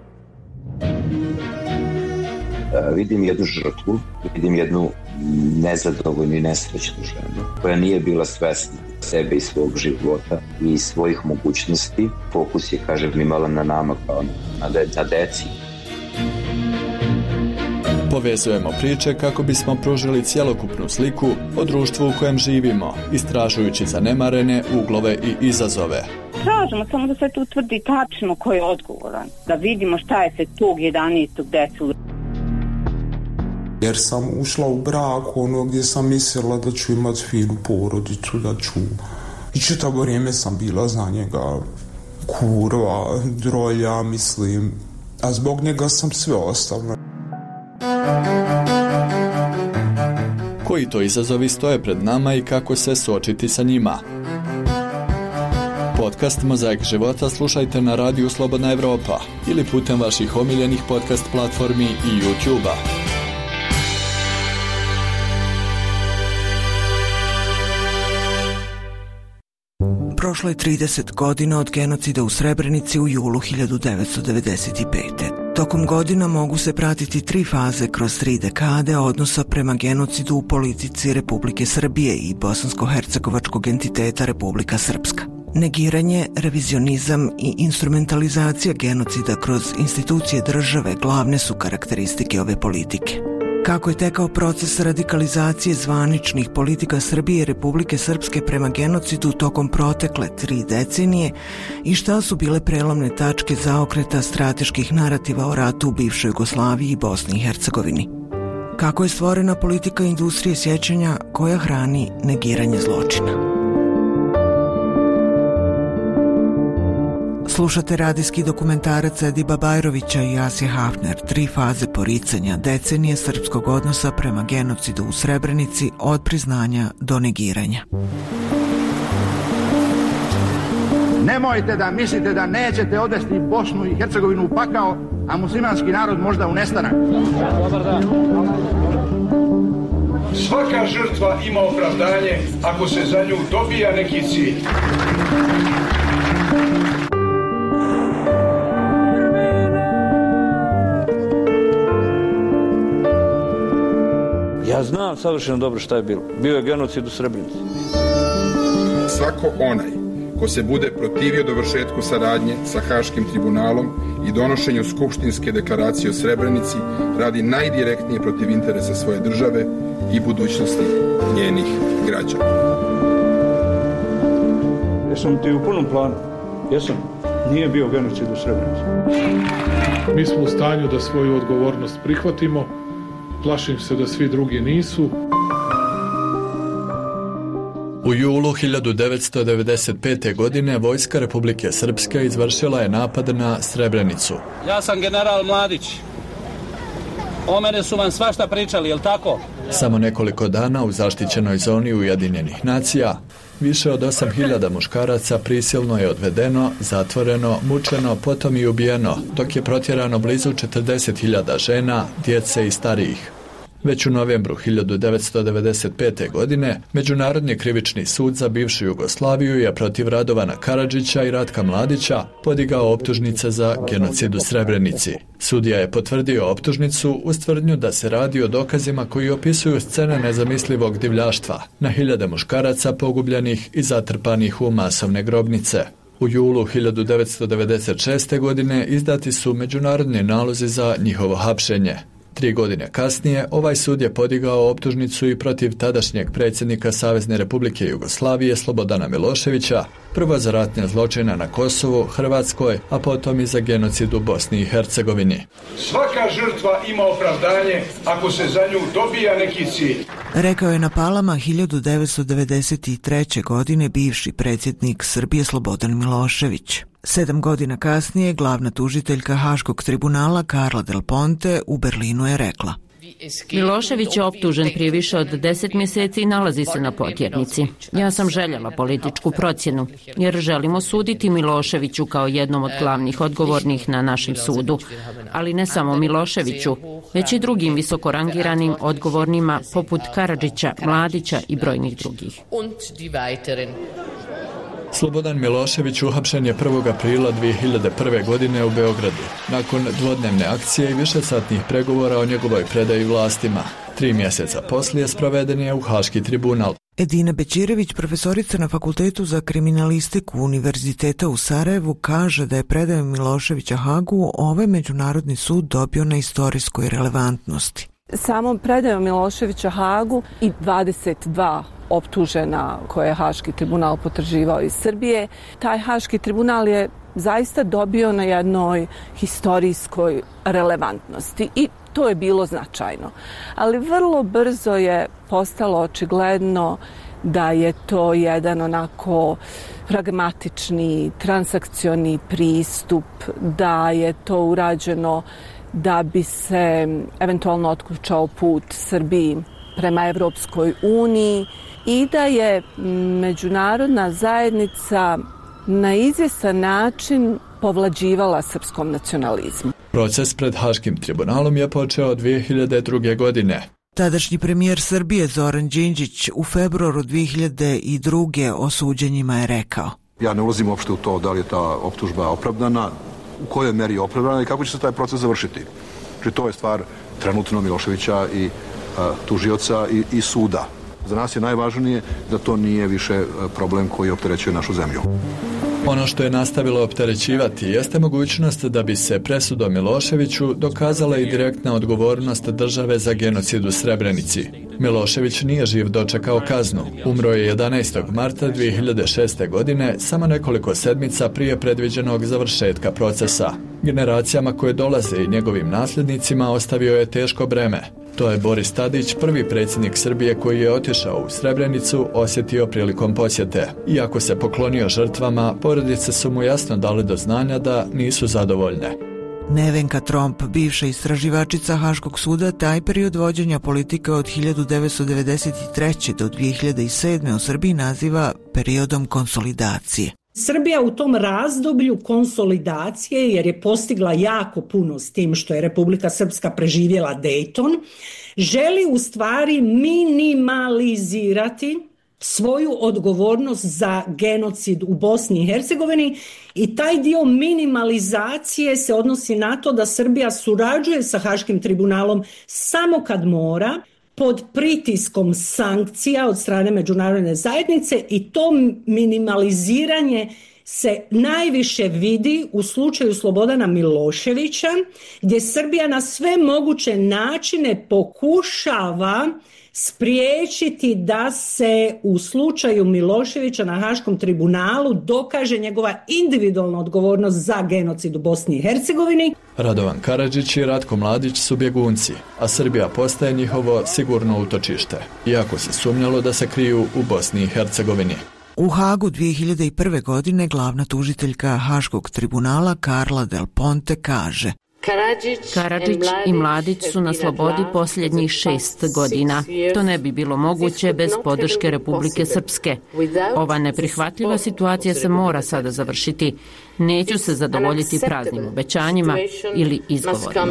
Speaker 30: Vidim jednu žrtvu, vidim jednu nezadovoljnu i nesrećnu ženu koja nije bila svesna sebe i svog života i svojih mogućnosti. Fokus je, kažem, imala na nama kao na, de- na deci.
Speaker 28: Povezujemo priče kako bismo pružili cjelokupnu sliku o društvu u kojem živimo, istražujući zanemarene uglove i izazove.
Speaker 29: Tražimo samo da se tu utvrdi tačno ko je odgovoran, da vidimo šta je se tog jedanaestog desilo.
Speaker 12: Jer sam ušla u brak ono gdje sam mislila da ću imati finu porodicu, da ću... I čitavo vrijeme sam bila za njega kurva, drolja, mislim, a zbog njega sam sve ostavila. Koji to izazovi stoje pred nama i kako se suočiti sa njima?
Speaker 28: Podcast Mozaik života slušajte na radiju Slobodna Evropa ili putem vaših omiljenih podcast platformi i YouTube-a.
Speaker 2: Prošlo je trideset godina od genocida u Srebrenici u julu hiljadu devetsto devedeset pete. Tokom godina mogu se pratiti tri faze kroz tri dekade odnosa prema genocidu u politici Republike Srbije i bosansko-hercegovačkog entiteta Republika Srpska. Negiranje, revizionizam i instrumentalizacija genocida kroz institucije države glavne su karakteristike ove politike. Kako je tekao proces radikalizacije zvaničnih politika Srbije i Republike Srpske prema genocidu tokom protekle tri decenije i šta su bile prelomne tačke zaokreta strateških narativa o ratu u bivšoj Jugoslaviji i Bosni i Hercegovini. Kako je stvorena politika industrije sjećanja koja hrani negiranje zločina. Slušate radijski dokumentarac Ediba Bajrovića i Asije Hafner, tri faze poricanja decenije srpskog odnosa prema genocidu u Srebrenici od priznanja do negiranja.
Speaker 5: Nemojte da mislite da nećete odvesti Bosnu i Hercegovinu u pakao, a muslimanski narod možda u nestanak. Dobar dan.
Speaker 6: Svaka žrtva ima opravdanje ako se za nju dobija neki cilj.
Speaker 7: Ja znam savršeno dobro šta je bilo. Bio je genocid u Srebrenici.
Speaker 6: Svako onaj ko se bude protivio dovršetku saradnje sa Haškim tribunalom i donošenju skupštinske deklaracije o Srebrenici radi najdirektnije protiv interesa svoje države i budućnosti njenih građana.
Speaker 7: Jesam ti u punom planu? Jesam. Nije bio genocid u Srebrenici.
Speaker 8: Mi smo u stanju da svoju odgovornost prihvatimo. Plašim se da svi drugi nisu.
Speaker 28: U julu hiljadu devetsto devedeset pete. godine vojska Republike Srpske izvršila je napad na Srebrenicu.
Speaker 7: Ja sam general Mladić. O mene su vam svašta pričali, jel tako?
Speaker 28: Samo nekoliko dana u zaštićenoj zoni Ujedinjenih nacija više od osam hiljada muškaraca prisilno je odvedeno, zatvoreno, mučeno, potom i ubijeno, dok je protjerano blizu četrdeset hiljada žena, djece i starijih. Već u novembru hiljadu devetsto devedeset pete. godine Međunarodni krivični sud za bivšu Jugoslaviju je protiv Radovana Karadžića i Ratka Mladića podigao optužnice za genocid u Srebrenici. Sudija je potvrdio optužnicu uz tvrdnju da se radi o dokazima koji opisuju scene nezamislivog divljaštva na hiljade muškaraca pogubljenih i zatrpanih u masovne grobnice. U julu hiljadu devetsto devedeset šeste. godine izdati su međunarodni nalozi za njihovo hapšenje. Tri godine kasnije, ovaj sud je podigao optužnicu i protiv tadašnjeg predsjednika Savezne Republike Jugoslavije Slobodana Miloševića, prvo za ratne zločine na Kosovu, Hrvatskoj, a potom i za genocid u Bosni i Hercegovini.
Speaker 6: Svaka žrtva ima opravdanje ako se za nju dobija neki cilj.
Speaker 2: Rekao je na Palama hiljadu devetsto devedeset treće. godine bivši predsjednik Srbije Slobodan Milošević. Sedam godina kasnije glavna tužiteljka Haškog tribunala Carla Del Ponte u Berlinu je rekla:
Speaker 9: Milošević je optužen prije više od deset mjeseci i nalazi se na potjernici. Ja sam željela političku procjenu, jer želimo suditi Miloševiću kao jednom od glavnih odgovornih na našem sudu. Ali ne samo Miloševiću, već i drugim visokorangiranim odgovornima poput Karadžića, Mladića i brojnih drugih.
Speaker 28: Slobodan Milošević uhapšen je prvog aprila dvije hiljade prve. godine u Beogradu, nakon dvodnevne akcije i višesatnih pregovora o njegovoj predaji vlastima. Tri mjeseca poslije sproveden je u Haški tribunal.
Speaker 2: Edina Bećirević, profesorica na Fakultetu za kriminalistiku Univerziteta u Sarajevu, kaže da je predajom Miloševića Hagu ovaj međunarodni sud dobio na istorijskoj relevantnosti.
Speaker 10: Samom predajom Miloševića Hagu i dvadeset dva optužena koje je Haški tribunal potraživao iz Srbije, taj Haški tribunal je zaista dobio na jednoj historijskoj relevantnosti i to je bilo značajno. Ali vrlo brzo je postalo očigledno da je to jedan onako pragmatični, transakcioni pristup, da je to urađeno da bi se eventualno otključao put Srbiji prema Evropskoj uniji i da je međunarodna zajednica na izvjestan način povlađivala srpskom nacionalizmu.
Speaker 28: Proces pred Haškim tribunalom je počeo dvije hiljade druge. godine.
Speaker 2: Tadašnji premijer Srbije Zoran Đinđić u februaru dvije hiljade druge. o suđenjima je rekao:
Speaker 3: Ja ne ulazim uopšte u to da li je ta optužba opravdana, u kojoj meri je opravdana i kako će se taj proces završiti. Znači, to je stvar trenutno Miloševića i a, tužioca i, i suda. Za nas je najvažnije da to nije više problem koji opterećuje našu zemlju.
Speaker 28: Ono što je nastavilo opterećivati jeste mogućnost da bi se presudom Miloševiću dokazala i direktna odgovornost države za genocid u Srebrenici. Milošević nije živ dočekao kaznu. Umro je jedanaestog marta dvije hiljade šeste. godine, samo nekoliko sedmica prije predviđenog završetka procesa. Generacijama koje dolaze i njegovim nasljednicima ostavio je teško breme. To je Boris Tadić, prvi predsjednik Srbije koji je otišao u Srebrenicu, osjetio prilikom posjete. Iako se poklonio žrtvama, porodice su mu jasno dali do znanja da nisu zadovoljne.
Speaker 2: Nevenka Tromp, bivša istraživačica Haškog suda, taj period vođenja politike od hiljadu devetsto devedeset treće. do dvije hiljade sedme. u Srbiji naziva periodom konsolidacije.
Speaker 11: Srbija u tom razdoblju konsolidacije, jer je postigla jako puno s tim što je Republika Srpska preživjela Dayton, želi u stvari minimalizirati svoju odgovornost za genocid u Bosni i Hercegovini i taj dio minimalizacije se odnosi na to da Srbija surađuje sa Haškim tribunalom samo kad mora, pod pritiskom sankcija od strane međunarodne zajednice, i to minimaliziranje se najviše vidi u slučaju Slobodana Miloševića, gdje Srbija na sve moguće načine pokušava spriječiti da se u slučaju Miloševića na Haškom tribunalu dokaže njegova individualna odgovornost za genocid u Bosni i Hercegovini.
Speaker 28: Radovan Karadžić i Ratko Mladić su bjegunci, a Srbija postaje njihovo sigurno utočište, iako se sumnjalo da se kriju u Bosni i Hercegovini.
Speaker 2: U Hagu dvije hiljade prve. godine glavna tužiteljka Haškog tribunala Carla Del Ponte kaže:
Speaker 9: Karadžić i Mladić su na slobodi posljednjih šest godina. To ne bi bilo moguće bez podrške Republike Srpske. Ova neprihvatljiva situacija se mora sada završiti. Neću se zadovoljiti praznim obećanjima ili izgovorima.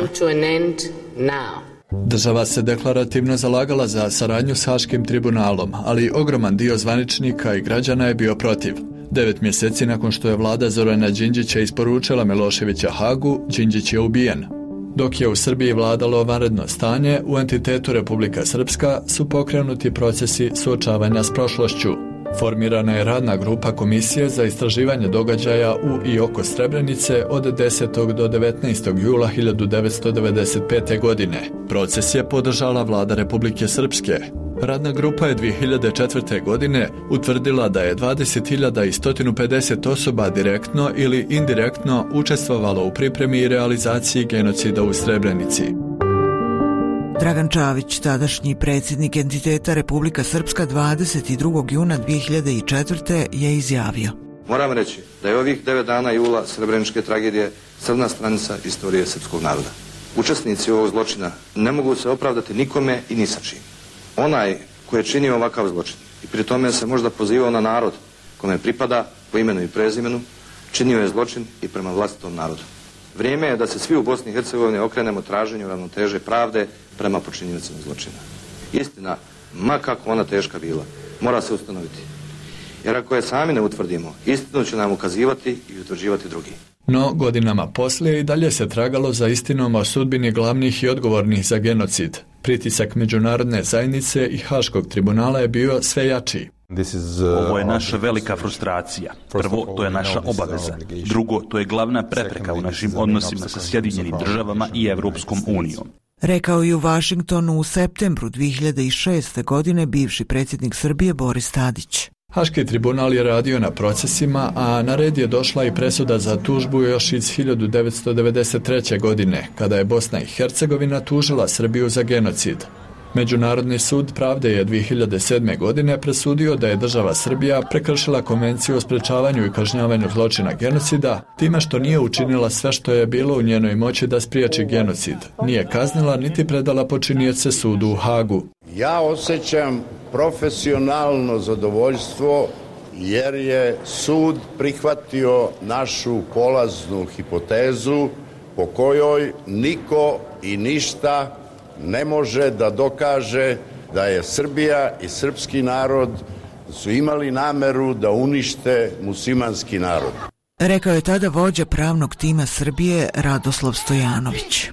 Speaker 28: Država se deklarativno zalagala za saradnju s Haškim tribunalom, ali ogroman dio zvaničnika i građana je bio protiv. Devet mjeseci nakon što je vlada Zorana Đinđića isporučila Miloševića Hagu, Đinđić je ubijen. Dok je u Srbiji vladalo vanredno stanje, u entitetu Republika Srpska su pokrenuti procesi suočavanja s prošlošću. Formirana je radna grupa Komisije za istraživanje događaja u i oko Srebrenice od desetog do devetnaestog jula hiljadu devetsto devedeset pete. godine. Proces je podržala vlada Republike Srpske. Radna grupa je dvije hiljade četvrte. godine utvrdila da je dvadeset hiljada sto pedeset osoba direktno ili indirektno učestvovalo u pripremi i realizaciji genocida u Srebrenici.
Speaker 2: Dragan Čavić, tadašnji predsjednik entiteta Republika Srpska, dvadeset drugog juna dvije hiljade četvrte. je izjavio:
Speaker 13: Moram reći da je ovih devet dana jula srebreničke tragedije crna stranica istorije srpskog naroda. Učesnici ovog zločina ne mogu se opravdati nikome i ni sa čim. Onaj koji je činio ovakav zločin i pri tome se možda pozivao na narod kome pripada po imenu i prezimenu, činio je zločin i prema vlastitom narodu. Vrijeme je da se svi u Bosni i Hercegovini okrenemo traženju ravnoteže pravde prema počinjivcima zločina. Istina, ma kako ona teška bila, mora se ustanoviti. Jer ako je sami ne utvrdimo, istinu će nam ukazivati i utvrđivati drugi.
Speaker 28: No, godinama poslije i dalje se tragalo za istinom o sudbini glavnih i odgovornih za genocid. Pritisak međunarodne zajednice i Haškog tribunala je bio sve jači.
Speaker 14: Ovo je naša velika frustracija. Prvo, to je naša obaveza. Drugo, to je glavna prepreka u našim odnosima sa Sjedinjenim državama i Evropskom unijom.
Speaker 2: Rekao je u Vašingtonu u septembru dvije hiljade šeste. godine bivši predsjednik Srbije Boris Tadić.
Speaker 28: Haški tribunal je radio na procesima, a na red je došla i presuda za tužbu još iz hiljadu devetsto devedeset treće. godine, kada je Bosna i Hercegovina tužila Srbiju za genocid. Međunarodni sud pravde je dvije hiljade sedme. godine presudio da je država Srbija prekršila konvenciju o sprečavanju i kažnjavanju zločina genocida time što nije učinila sve što je bilo u njenoj moći da spriječi genocid. Nije kaznila niti predala počinioce sudu u Hagu.
Speaker 15: Ja osjećam profesionalno zadovoljstvo jer je sud prihvatio našu polaznu hipotezu po kojoj niko i ništa ne može da dokaže da je Srbija i srpski narod su imali nameru da unište muslimanski narod.
Speaker 2: Rekao je tada vođa pravnog tima Srbije Radoslav Stojanović.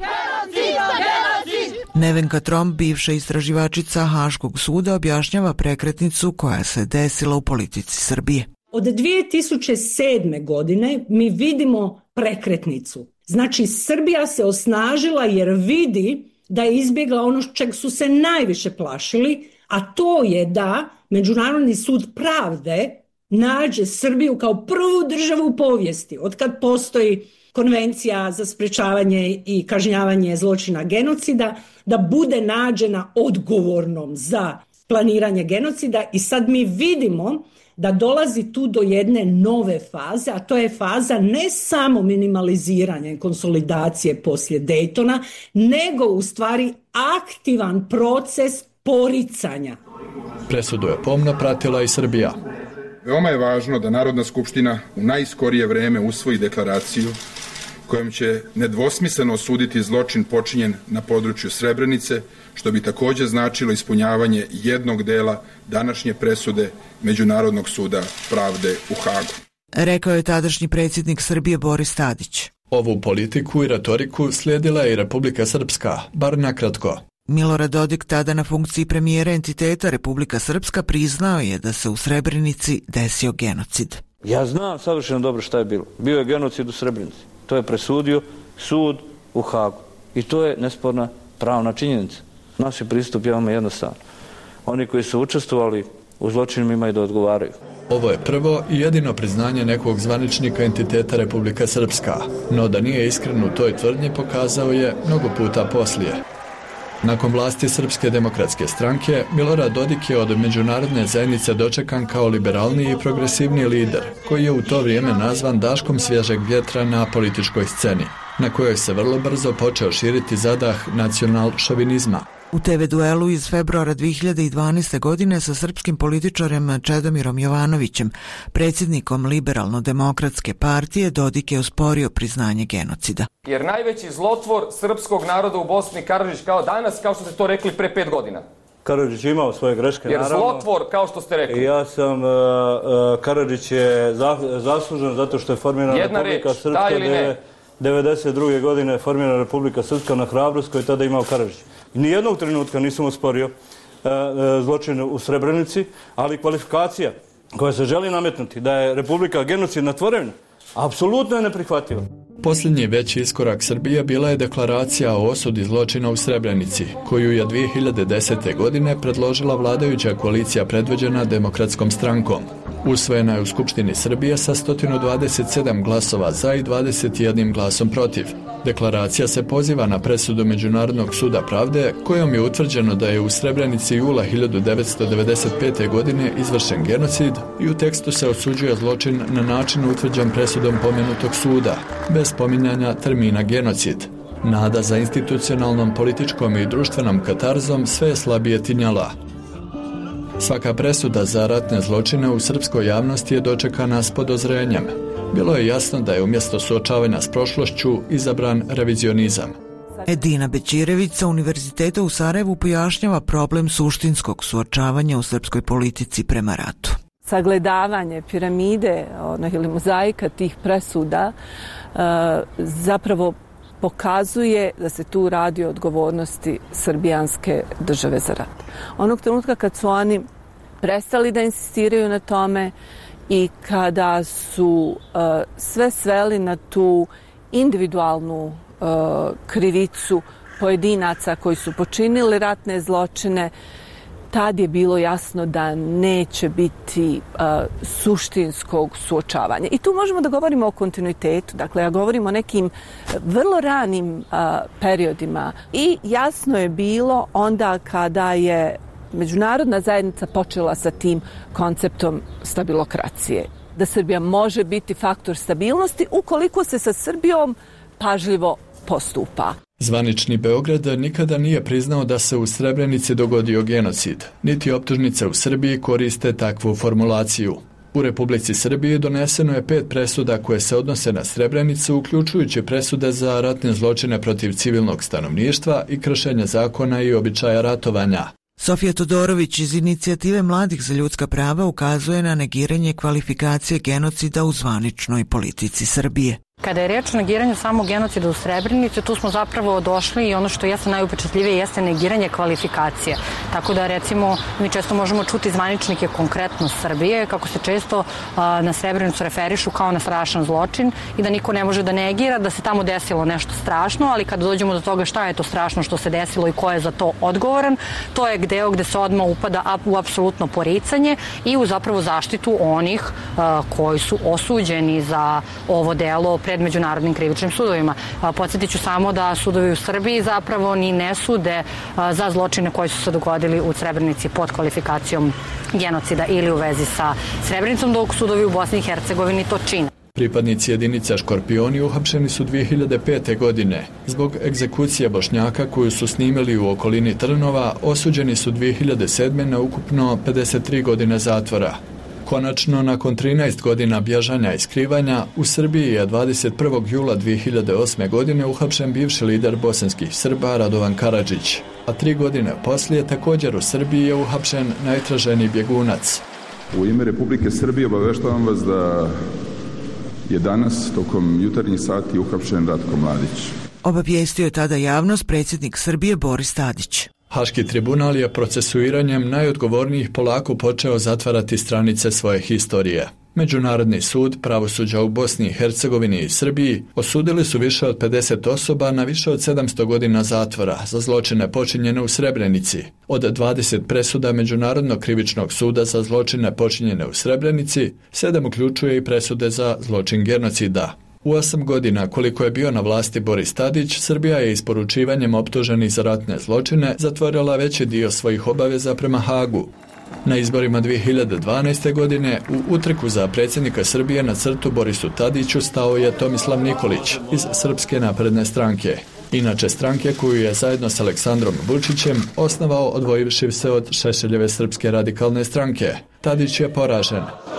Speaker 2: Nevenka Tromp, bivša istraživačica Haškog suda, objašnjava prekretnicu koja se desila u politici Srbije.
Speaker 11: Od dvije tisuće sedme. godine mi vidimo prekretnicu. Znači, Srbija se osnažila jer vidi da je izbjegla ono čeg su se najviše plašili, a to je da Međunarodni sud pravde nađe Srbiju kao prvu državu u povijesti, od kad postoji Konvencija za sprečavanje i kažnjavanje zločina genocida, da bude nađena odgovornom za planiranje genocida. I sad mi vidimo da dolazi tu do jedne nove faze, a to je faza ne samo minimaliziranja i konsolidacije poslije Daytona, nego u stvari aktivan proces poricanja.
Speaker 28: Presudu je pomno pratila i Srbija.
Speaker 6: Veoma je važno da Narodna skupština u najskorije vreme usvoji deklaraciju kojom će nedvosmisleno osuditi zločin počinjen na području Srebrenice, što bi također značilo ispunjavanje jednog dela današnje presude Međunarodnog suda pravde u Hagu.
Speaker 2: Rekao je tadašnji predsjednik Srbije Boris Tadić.
Speaker 28: Ovu politiku i retoriku slijedila je i Republika Srpska, bar nakratko.
Speaker 2: Milorad Dodik, tada na funkciji premijera entiteta Republika Srpska, priznao je da se u Srebrenici desio genocid.
Speaker 16: Ja znam savršeno dobro šta je bilo. Bio je genocid u Srebrenici. To je presudio sud u Hagu. I to je nesporna pravna činjenica. Naš je pristup je veoma jednostavan. Oni koji su učestvovali u zločinima imaju da odgovaraju.
Speaker 28: Ovo je prvo i jedino priznanje nekog zvaničnika entiteta Republika Srpska, no da nije iskren u toj tvrdnji pokazao je mnogo puta poslije. Nakon vlasti Srpske demokratske stranke, Milorad Dodik je od međunarodne zajednice dočekan kao liberalniji i progresivni lider, koji je u to vrijeme nazvan daškom svježeg vjetra na političkoj sceni, na kojoj se vrlo brzo počeo širiti zadah nacional-šovinizma.
Speaker 2: U te ve duelu iz februara dvije hiljade dvanaeste. godine sa srpskim političarem Čedomirom Jovanovićem, predsjednikom Liberalno-demokratske partije, Dodik je osporio priznanje genocida.
Speaker 17: Jer najveći zlotvor srpskog naroda u Bosni Karadžić kao danas, kao što ste to rekli pre pet godina.
Speaker 16: Karadžić je imao svoje greške,
Speaker 17: jer
Speaker 16: naravno.
Speaker 17: Jer zlotvor, kao što ste rekli.
Speaker 16: Ja sam, uh, uh, Karadžić je za, zaslužen zato što je formirana
Speaker 17: Jedna
Speaker 16: Republika
Speaker 17: reč,
Speaker 16: Srpska.
Speaker 17: Da ili ne?
Speaker 16: devedeset druge. godine je formirana Republika Srpska na hrabrost koju je tada imao Karadžić. Nijednog trenutka nisam osporio uh, zločin u Srebrenici, ali kvalifikacija koja se želi nametnuti da je Republika genocidna tvorevina, apsolutno je neprihvatljiva.
Speaker 28: Posljednji veći iskorak Srbije bila je deklaracija o osudi zločina u Srebrenici, koju je dvije hiljade desete. godine predložila vladajuća koalicija predvođena Demokratskom strankom. Usvojena je u Skupštini Srbije sa sto dvadeset sedam glasova za i dvadeset jedan glasom protiv. Deklaracija se poziva na presudu Međunarodnog suda pravde, kojom je utvrđeno da je u Srebrenici jula hiljadu devetsto devedeset pete. godine izvršen genocid i u tekstu se osuđuje zločin na način utvrđen presudom pomenutog suda, bez spominjanja termina genocid. Nada za institucionalnom, političkom i društvenom katarzom sve je slabije tinjala. Svaka presuda za ratne zločine u srpskoj javnosti je dočekana s podozrenjem. Bilo je jasno da je umjesto suočavanja s prošlošću izabran revizionizam.
Speaker 2: Edina Bećirević sa Univerziteta u Sarajevu pojašnjava problem suštinskog suočavanja u srpskoj politici prema ratu.
Speaker 10: Sagledavanje piramide ili mozaika tih presuda zapravo pokazuje da se tu radi o odgovornosti srbijanske države za rat. Onog trenutka kad su oni prestali da insistiraju na tome i kada su uh, sve sveli na tu individualnu uh, krivicu pojedinaca koji su počinili ratne zločine, tad je bilo jasno da neće biti uh, suštinskog suočavanja. I tu možemo da govorimo o kontinuitetu. Dakle, ja govorim o nekim vrlo ranim uh, periodima. I jasno je bilo onda kada je međunarodna zajednica počela sa tim konceptom stabilokracije. Da Srbija može biti faktor stabilnosti ukoliko se sa Srbijom pažljivo postupa.
Speaker 28: Zvanični Beograd nikada nije priznao da se u Srebrenici dogodio genocid, niti optužnice u Srbiji koriste takvu formulaciju. U Republici Srbiji doneseno je pet presuda koje se odnose na Srebrenicu, uključujući presude za ratne zločine protiv civilnog stanovništva i kršenje zakona i običaja ratovanja.
Speaker 2: Sofija Todorović iz Inicijative mladih za ljudska prava ukazuje na negiranje kvalifikacije genocida u zvaničnoj politici Srbije.
Speaker 4: Kada je reč o negiranju samog genocida u Srebrenici, tu smo zapravo došli i ono što jeste najupečatljivije jeste negiranje kvalifikacije. Tako da recimo mi često možemo čuti zvaničnike konkretno Srbije kako se često a, na Srebrenicu referišu kao na strašan zločin i da niko ne može da negira da se tamo desilo nešto strašno, ali kada dođemo do toga šta je to strašno što se desilo i ko je za to odgovoran, to je deo gde se odmah upada u apsolutno poricanje i u zapravo zaštitu onih a, koji su osuđeni za ovo delo pred međunarodnim krivičnim sudovima. Podsjetit ću samo da sudovi u Srbiji zapravo ni ne sude za zločine koji su se dogodili u Srebrenici pod kvalifikacijom genocida ili u vezi sa Srebrenicom, dok sudovi u Bosni i Hercegovini to čine.
Speaker 28: Pripadnici jedinice Škorpioni uhapšeni su dvije hiljade pete. godine. Zbog egzekucije Bošnjaka koju su snimili u okolini Trnova, osuđeni su dvije hiljade sedme. na ukupno pedeset tri godine zatvora. Konačno, nakon trinaest godina bježanja i skrivanja, u Srbiji je dvadeset prvog jula dvije hiljade osme. godine uhapšen bivši lider bosanskih Srba Radovan Karadžić, a tri godine poslije također u Srbiji je uhapšen najtraženiji bjegunac.
Speaker 6: U ime Republike Srbije obaveštavam vas da je danas tokom jutarnjih sati uhapšen Ratko Mladić.
Speaker 2: Obavijestio je tada javnost predsjednik Srbije Boris Tadić.
Speaker 28: Haški tribunal je procesuiranjem najodgovornijih polako počeo zatvarati stranice svoje historije. Međunarodni sud pravosuđa u Bosni i Hercegovini i Srbiji osudili su više od pedeset osoba na više od sedamsto godina zatvora za zločine počinjene u Srebrenici. Od dvadeset presuda Međunarodnog krivičnog suda za zločine počinjene u Srebrenici, sedam uključuje i presude za zločin genocida. U osam godina koliko je bio na vlasti Boris Tadić, Srbija je isporučivanjem optuženih za ratne zločine zatvorila veći dio svojih obaveza prema Hagu. Na izborima dvije hiljade dvanaeste. godine u utrku za predsjednika Srbije na crtu Borisu Tadiću stao je Tomislav Nikolić iz Srpske napredne stranke. Inače stranke koju je zajedno s Aleksandrom Vučićem osnovao odvojivši se od Šešeljeve Srpske radikalne stranke. Tadić je poražen.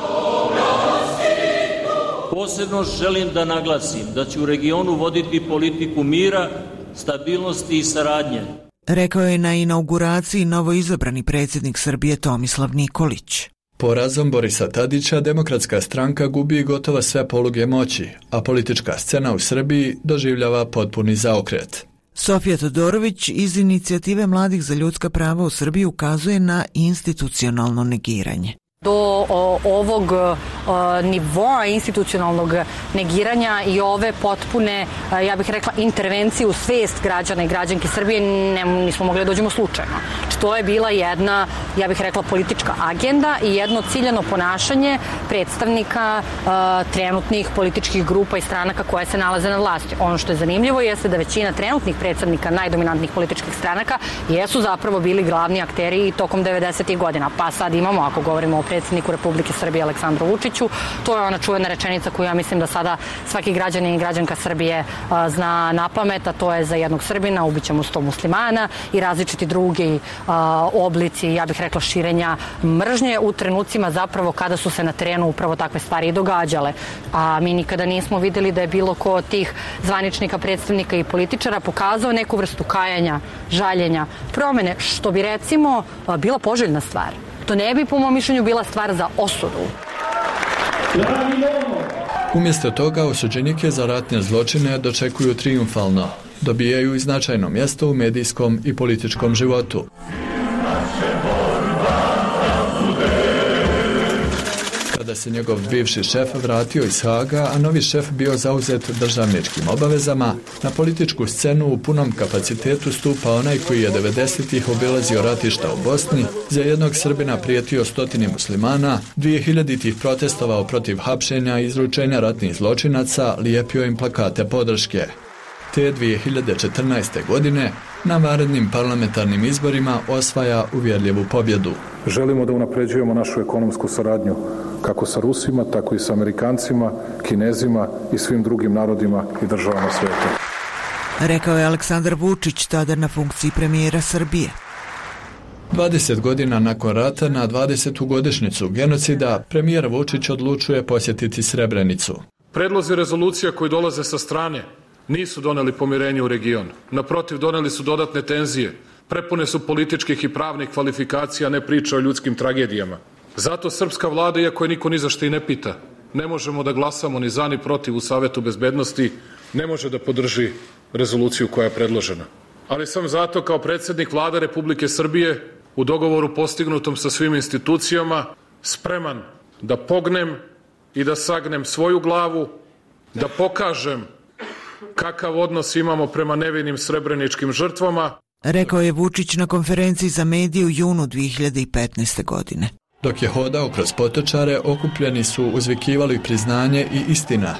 Speaker 18: Posebno želim da naglasim da će u regionu voditi politiku mira, stabilnosti i saradnje.
Speaker 2: Rekao je na inauguraciji novoizabrani predsjednik Srbije Tomislav Nikolić.
Speaker 28: Porazom Borisa Tadića Demokratska stranka gubi gotovo sve poluge moći, a politička scena u Srbiji doživljava potpuni zaokret.
Speaker 2: Sofija Todorović iz Inicijative mladih za ljudska prava u Srbiji ukazuje na institucionalno negiranje.
Speaker 4: Do o, ovog o, nivoa institucionalnog negiranja i ove potpune, ja bih rekla, intervencije u svest građana i građanki Srbije ne, nismo mogli da dođemo slučajno. Znači, to je bila jedna, ja bih rekla, politička agenda i jedno ciljano ponašanje predstavnika a, trenutnih političkih grupa i stranaka koje se nalaze na vlasti. Ono što je zanimljivo jeste da većina trenutnih predstavnika najdominantnih političkih stranaka jesu zapravo bili glavni akteri i tokom devedesetih godina. Pa sad imamo, ako govorimo o predsjedniku Republike Srbije Aleksandru Vučiću. To je ona čuvena rečenica koju ja mislim da sada svaki građanin i građanka Srbije a, zna na pamet, a to je za jednog Srbina ubićemo sto muslimana i različiti drugi a, oblici, ja bih rekla, širenja mržnje u trenucima zapravo kada su se na terenu upravo takve stvari i događale. A mi nikada nismo videli da je bilo ko od tih zvaničnika, predstavnika i političara pokazao neku vrstu kajanja, žaljenja, promene, što bi recimo a, bila poželjna stvar. To ne bi, po mom mišljenju, bila stvar za osudu.
Speaker 28: Umjesto toga osuđenike za ratne zločine dočekuju trijumfalno. Dobijaju i značajno mjesto u medijskom i političkom životu. Kada se njegov bivši šef vratio iz Haga, a novi šef bio zauzet državničkim obavezama, na političku scenu u punom kapacitetu stupa onaj koji je devedesetih obilazio ratišta u Bosni, za jednog Srbina prijetio stotini muslimana, dvije hiljaditih protestovao protiv hapšenja i izručenja ratnih zločinaca, lijepio im plakate podrške. Te dvije hiljade četrnaeste. godine na vanrednim parlamentarnim izborima osvaja uvjerljivu pobjedu.
Speaker 8: Želimo da unapređujemo našu ekonomsku saradnju kako sa Rusima, tako i sa Amerikancima, Kinezima i svim drugim narodima i državama svijeta.
Speaker 2: Rekao je Aleksandar Vučić, tada na funkciji premijera Srbije.
Speaker 28: dvadeset godina nakon rata na dvadesetu godišnjicu genocida, premijer Vučić odlučuje posjetiti Srebrenicu.
Speaker 8: Predlozi rezolucija koji dolaze sa strane nisu doneli pomirenje u regionu. Naprotiv, doneli su dodatne tenzije. Prepune su političkih i pravnih kvalifikacija, ne priča o ljudskim tragedijama. Zato srpska vlada, iako je niko ni za što i ne pita, ne možemo da glasamo ni za ni protiv u Savetu bezbednosti, ne može da podrži rezoluciju koja je predložena. Ali sam zato kao predsjednik Vlade Republike Srbije u dogovoru postignutom sa svim institucijama spreman da pognem i da sagnem svoju glavu, da pokažem kakav odnos imamo prema nevinim srebreničkim žrtvama.
Speaker 2: Rekao je Vučić na konferenciji za medije u junu dvije hiljade petnaeste. godine.
Speaker 28: Dok je hodao kroz Potočare, okupljeni su uzvikivali priznanje i istina.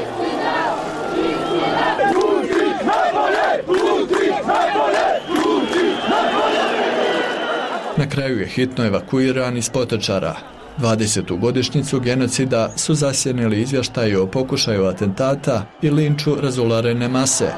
Speaker 28: Na kraju je hitno evakuiran iz Potočara. dvadesetu godišnjicu genocida su zasjenili izvještaji o pokušaju atentata i linču razularene mase.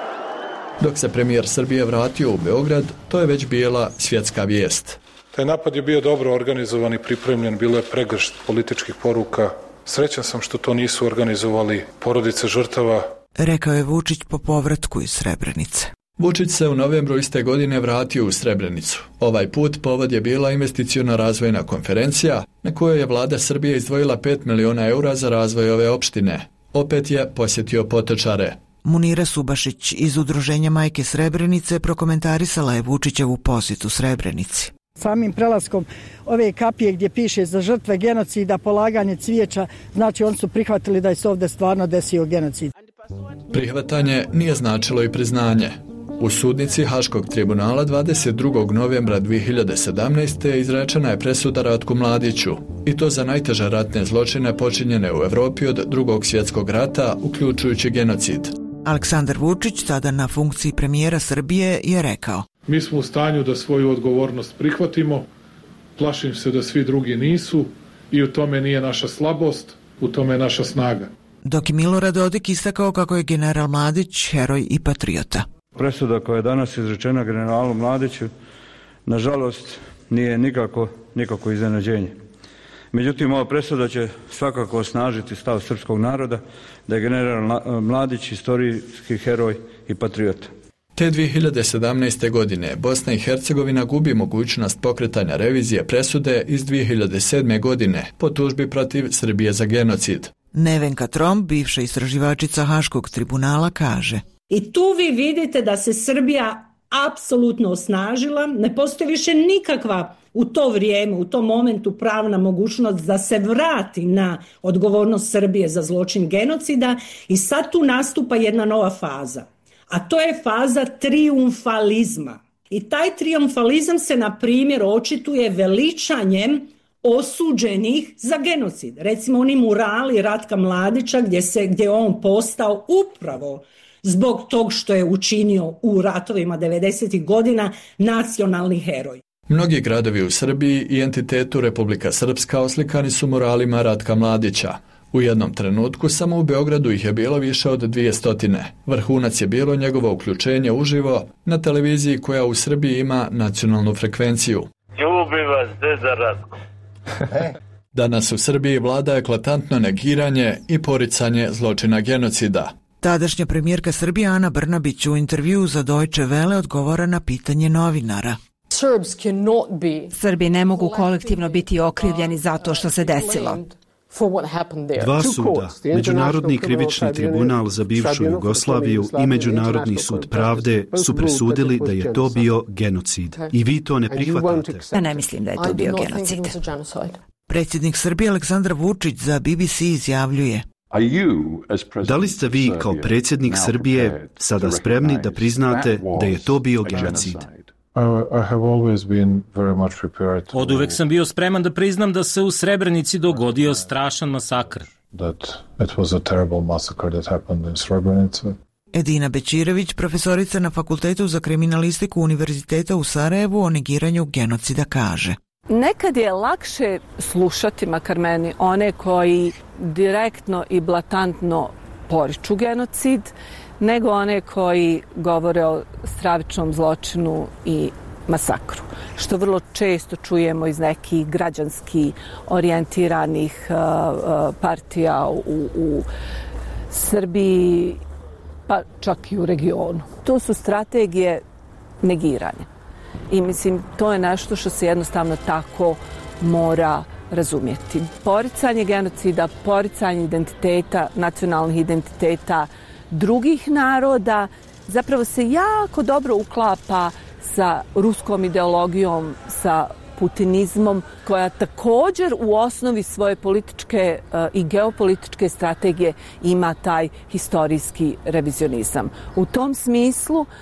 Speaker 28: Dok se premijer Srbije vratio u Beograd, to je već bila svjetska vijest.
Speaker 8: Taj napad je bio dobro organizovan i pripremljen, bilo je pregršt političkih poruka. Srećan sam što to nisu organizovali porodice žrtava.
Speaker 2: Rekao je Vučić po povratku iz Srebrenice.
Speaker 28: Vučić se u novembru iste godine vratio u Srebrenicu. Ovaj put povod je bila investiciona razvojna konferencija na kojoj je vlada Srbije izdvojila pet miliona eura za razvoj ove opštine. Opet je posjetio Potočare.
Speaker 2: Munira Subašić iz Udruženja Majke Srebrenice prokomentarisala je Vučićevu posjetu Srebrenici.
Speaker 1: Samim prelaskom ove kapije gdje piše za žrtve genocida, polaganje cvijeća, znači oni su prihvatili da je se ovdje stvarno desio genocid.
Speaker 28: Prihvatanje nije značilo i priznanje. U sudnici Haškog tribunala dvadeset drugog novembra dvije hiljade sedamnaeste. izrečena je presuda Ratku Mladiću, i to za najteže ratne zločine počinjene u Evropi od Drugog svjetskog rata, uključujući genocid.
Speaker 2: Aleksandar Vučić, sada na funkciji premijera Srbije, je rekao:
Speaker 8: Mi smo u stanju da svoju odgovornost prihvatimo, plašim se da svi drugi nisu i u tome nije naša slabost, u tome je naša snaga.
Speaker 2: Dok je Milorad Dodik istakao kako je general Mladić heroj i patriota.
Speaker 16: Presuda koja je danas izrečena generalu Mladiću, nažalost, nije nikako, nikako iznenađenje. Međutim, ova presuda će svakako osnažiti stav srpskog naroda da je general Mladić istorijski heroj i patriota.
Speaker 28: Te dvije hiljade sedamnaeste. godine Bosna i Hercegovina gubi mogućnost pokretanja revizije presude iz dvije hiljade sedme. godine po tužbi protiv Srbije za genocid.
Speaker 2: Nevenka Tromp, bivša istraživačica Haškog tribunala, kaže:
Speaker 11: I tu vi vidite da se Srbija apsolutno osnažila, ne postoji više nikakva u to vrijeme, u tom momentu pravna mogućnost da se vrati na odgovornost Srbije za zločin genocida i sad tu nastupa jedna nova faza. A to je faza trijumfalizma. I taj trijumfalizam se, na primjer, očituje veličanjem osuđenih za genocid. Recimo oni murali Ratka Mladića gdje se, gdje je on postao upravo zbog tog što je učinio u ratovima devedesetih godina nacionalni heroj.
Speaker 28: Mnogi gradovi u Srbiji i entitetu Republika Srpska oslikani su muralima Ratka Mladića. U jednom trenutku samo u Beogradu ih je bilo više od dvije stotine. Vrhunac je bilo njegovo uključenje uživo na televiziji koja u Srbiji ima nacionalnu frekvenciju.
Speaker 19: Ljubi vas, deda Ratko.
Speaker 28: Danas u Srbiji vlada eklatantno negiranje i poricanje zločina genocida.
Speaker 2: Tadašnja premijerka Srbije Ana Brnabić u intervjuu za Deutsche Welle odgovara na pitanje novinara.
Speaker 20: Srbi ne mogu kolektivno biti okrivljeni za to što se desilo.
Speaker 21: Dva suda, Međunarodni krivični tribunal za bivšu Jugoslaviju i Međunarodni sud pravde su presudili da je to bio genocid. I vi to ne prihvatate.
Speaker 20: Ja ne mislim da je to bio genocid.
Speaker 2: Predsjednik Srbije Aleksandar Vučić za B B C izjavljuje:
Speaker 21: Da li ste vi kao predsjednik Srbije sada spremni da priznate da je to bio genocid?
Speaker 22: Oduvek sam bio spreman da priznam da se u Srebrenici dogodio strašan masakr.
Speaker 2: Edina Bećirević, profesorica na Fakultetu za kriminalistiku Univerziteta u Sarajevu, o negiranju genocida kaže:
Speaker 10: Nekad je lakše slušati, makar meni, one koji direktno i blatantno poriču genocid, nego one koji govore o stravičnom zločinu i masakru. što vrlo često čujemo iz nekih građanski orijentiranih partija u, u Srbiji, pa čak i u regionu. To su strategije negiranja. I mislim, to je nešto što se jednostavno tako mora razumjeti. Poricanje genocida, poricanje identiteta, nacionalnih identiteta drugih naroda zapravo se jako dobro uklapa sa ruskom ideologijom, sa putinizmom, koja također u osnovi svoje političke uh, i geopolitičke strategije ima taj historijski revizionizam. U tom smislu uh,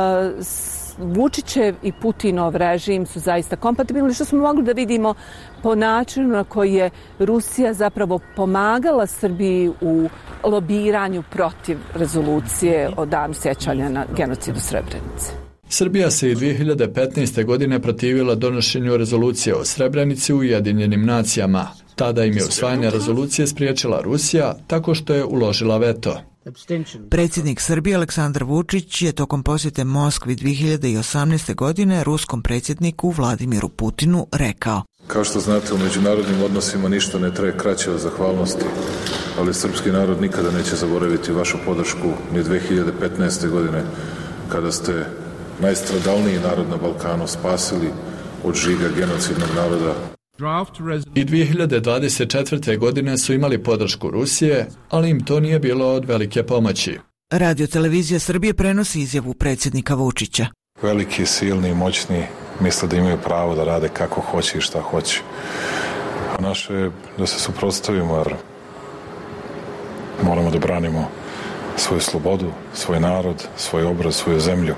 Speaker 10: Vučićev i Putinov režim su zaista kompatibilni, što smo mogli da vidimo po načinu na koji je Rusija zapravo pomagala Srbiji u lobiranju protiv rezolucije o danu sjećanja na genocid u Srebrenici.
Speaker 28: Srbija se i dvije hiljade petnaeste. godine protivila donošenju rezolucije o Srebrenici u Ujedinjenim nacijama. Tada im je usvajanje rezolucije spriječila Rusija tako što je uložila veto.
Speaker 2: Predsjednik Srbije Aleksandar Vučić je tokom posjete Moskvi dvije hiljade osamnaeste. godine ruskom predsjedniku Vladimiru Putinu rekao:
Speaker 8: Kao što znate, u međunarodnim odnosima ništa ne traje kraće od zahvalnosti, ali srpski narod nikada neće zaboraviti vašu podršku ni dvije hiljade petnaeste. godine, kada ste najstradalniji narod na Balkanu spasili od žiga genocidnog naroda.
Speaker 28: I dvije hiljade dvadeset četvrte. godine su imali podršku Rusije, ali im to nije bilo od velike pomoći.
Speaker 2: Radio televizija Srbije prenosi izjavu predsjednika Vučića.
Speaker 8: Veliki, silni i moćni misle da imaju pravo da rade kako hoće i šta hoće. A naše je da se suprotstavimo, jer moramo da branimo svoju slobodu, svoj narod, svoj obraz, svoju zemlju.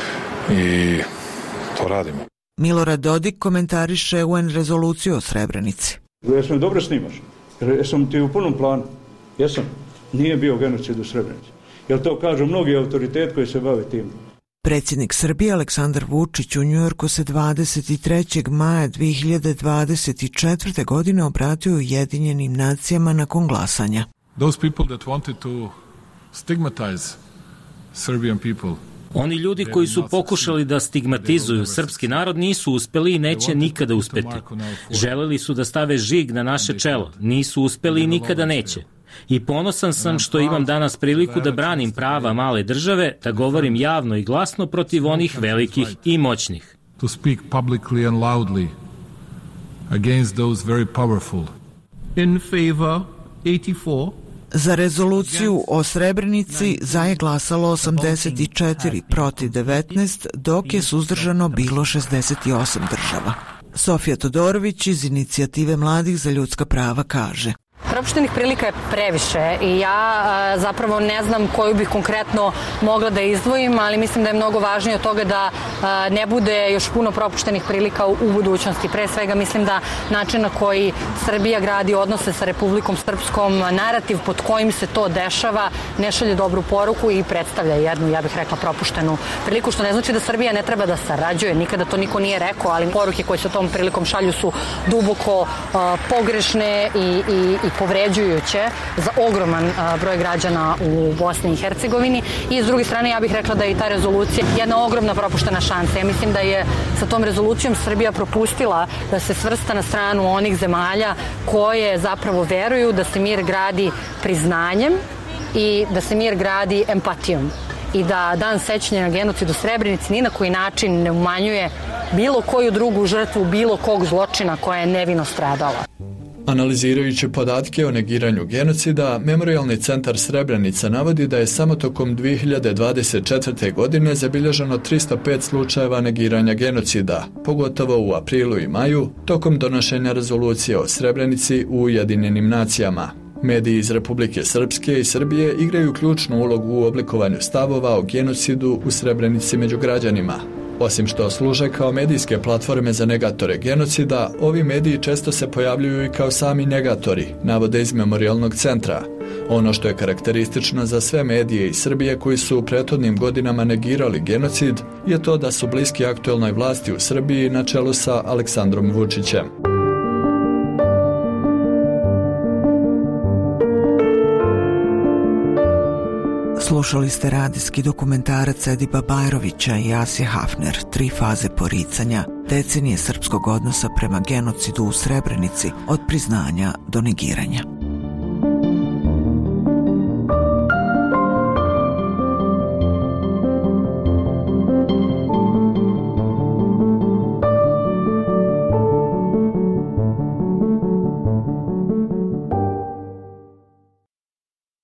Speaker 8: I to radimo.
Speaker 2: Milorad Dodik komentariše U N rezoluciju o Srebrenici.
Speaker 16: Jesam dobro snimaš? Jesam ti u punom planu? Jesam. Nije bio genocid u Srebrenici. Jel to kažu mnogi autoritet koji se bave tim?
Speaker 2: Predsjednik Srbije Aleksandar Vučić u Njujorku se dvadeset trećeg maja dvije hiljade dvadeset četvrte. godine obratio Ujedinjenim nacijama nakon glasanja.
Speaker 8: Those people that wanted to stigmatize Serbian people.
Speaker 22: Oni ljudi koji su pokušali da stigmatizuju srpski narod nisu uspeli i neće nikada uspeti. Želeli su da stave žig na naše čelo, nisu uspeli i nikada neće. I ponosan sam što imam danas priliku da branim prava male države, da govorim javno i glasno protiv onih velikih i moćnih.
Speaker 8: To speak publicly and loudly against those very powerful.
Speaker 5: In favor eighty-four.
Speaker 2: Za rezoluciju o Srebrenici za je glasalo osamdeset četiri, protiv devetnaest, dok je suzdržano bilo šezdeset osam država. Sofija Todorović iz Inicijative mladih za ljudska prava kaže:
Speaker 4: Propuštenih prilika je previše i ja a, zapravo ne znam koju bih konkretno mogla da izdvojim, ali mislim da je mnogo važnije od toga da a, ne bude još puno propuštenih prilika u, u budućnosti. Pre svega mislim da način na koji Srbija gradi odnose sa Republikom Srpskom, narativ pod kojim se to dešava, ne šalje dobru poruku i predstavlja jednu, ja bih rekla, propuštenu priliku, što ne znači da Srbija ne treba da sarađuje, nikada to niko nije rekao, ali poruke koje se tom prilikom šalju su duboko a, pogrešne i, i, i povređujuće za ogroman a, broj građana u Bosni i Hercegovini. I s druge strane, ja bih rekla da je i ta rezolucija jedna ogromna propuštena šansa. Ja mislim da je sa tom rezolucijom Srbija propustila da se svrsta na stranu onih zemalja koje zapravo veruju da se mir gradi priznanjem i da se mir gradi empatijom. I da dan sećanja na genocid u Srebrenici ni na koji način ne umanjuje bilo koju drugu žrtvu, bilo kog zločina koja je nevino stradala.
Speaker 28: Analizirajući podatke o negiranju genocida, Memorijalni centar Srebrenica navodi da je samo tokom dvije hiljade dvadeset četvrte. godine zabilježeno tristo pet slučajeva negiranja genocida, pogotovo u aprilu i maju, tokom donošenja rezolucije o Srebrenici u Ujedinjenim nacijama. Mediji iz Republike Srpske i Srbije igraju ključnu ulogu u oblikovanju stavova o genocidu u Srebrenici među građanima. Osim što služe kao medijske platforme za negatore genocida, ovi mediji često se pojavljuju i kao sami negatori, navode iz Memorijalnog centra. Ono što je karakteristično za sve medije iz Srbije koji su u prethodnim godinama negirali genocid je to da su bliski aktuelnoj vlasti u Srbiji na čelu sa Aleksandrom Vučićem.
Speaker 2: Slušali ste radijski dokumentarac Ediba Bajrovića i Asije Hafner, Tri faze poricanja. decenije srpskog odnosa prema genocidu u Srebrenici od priznanja do negiranja.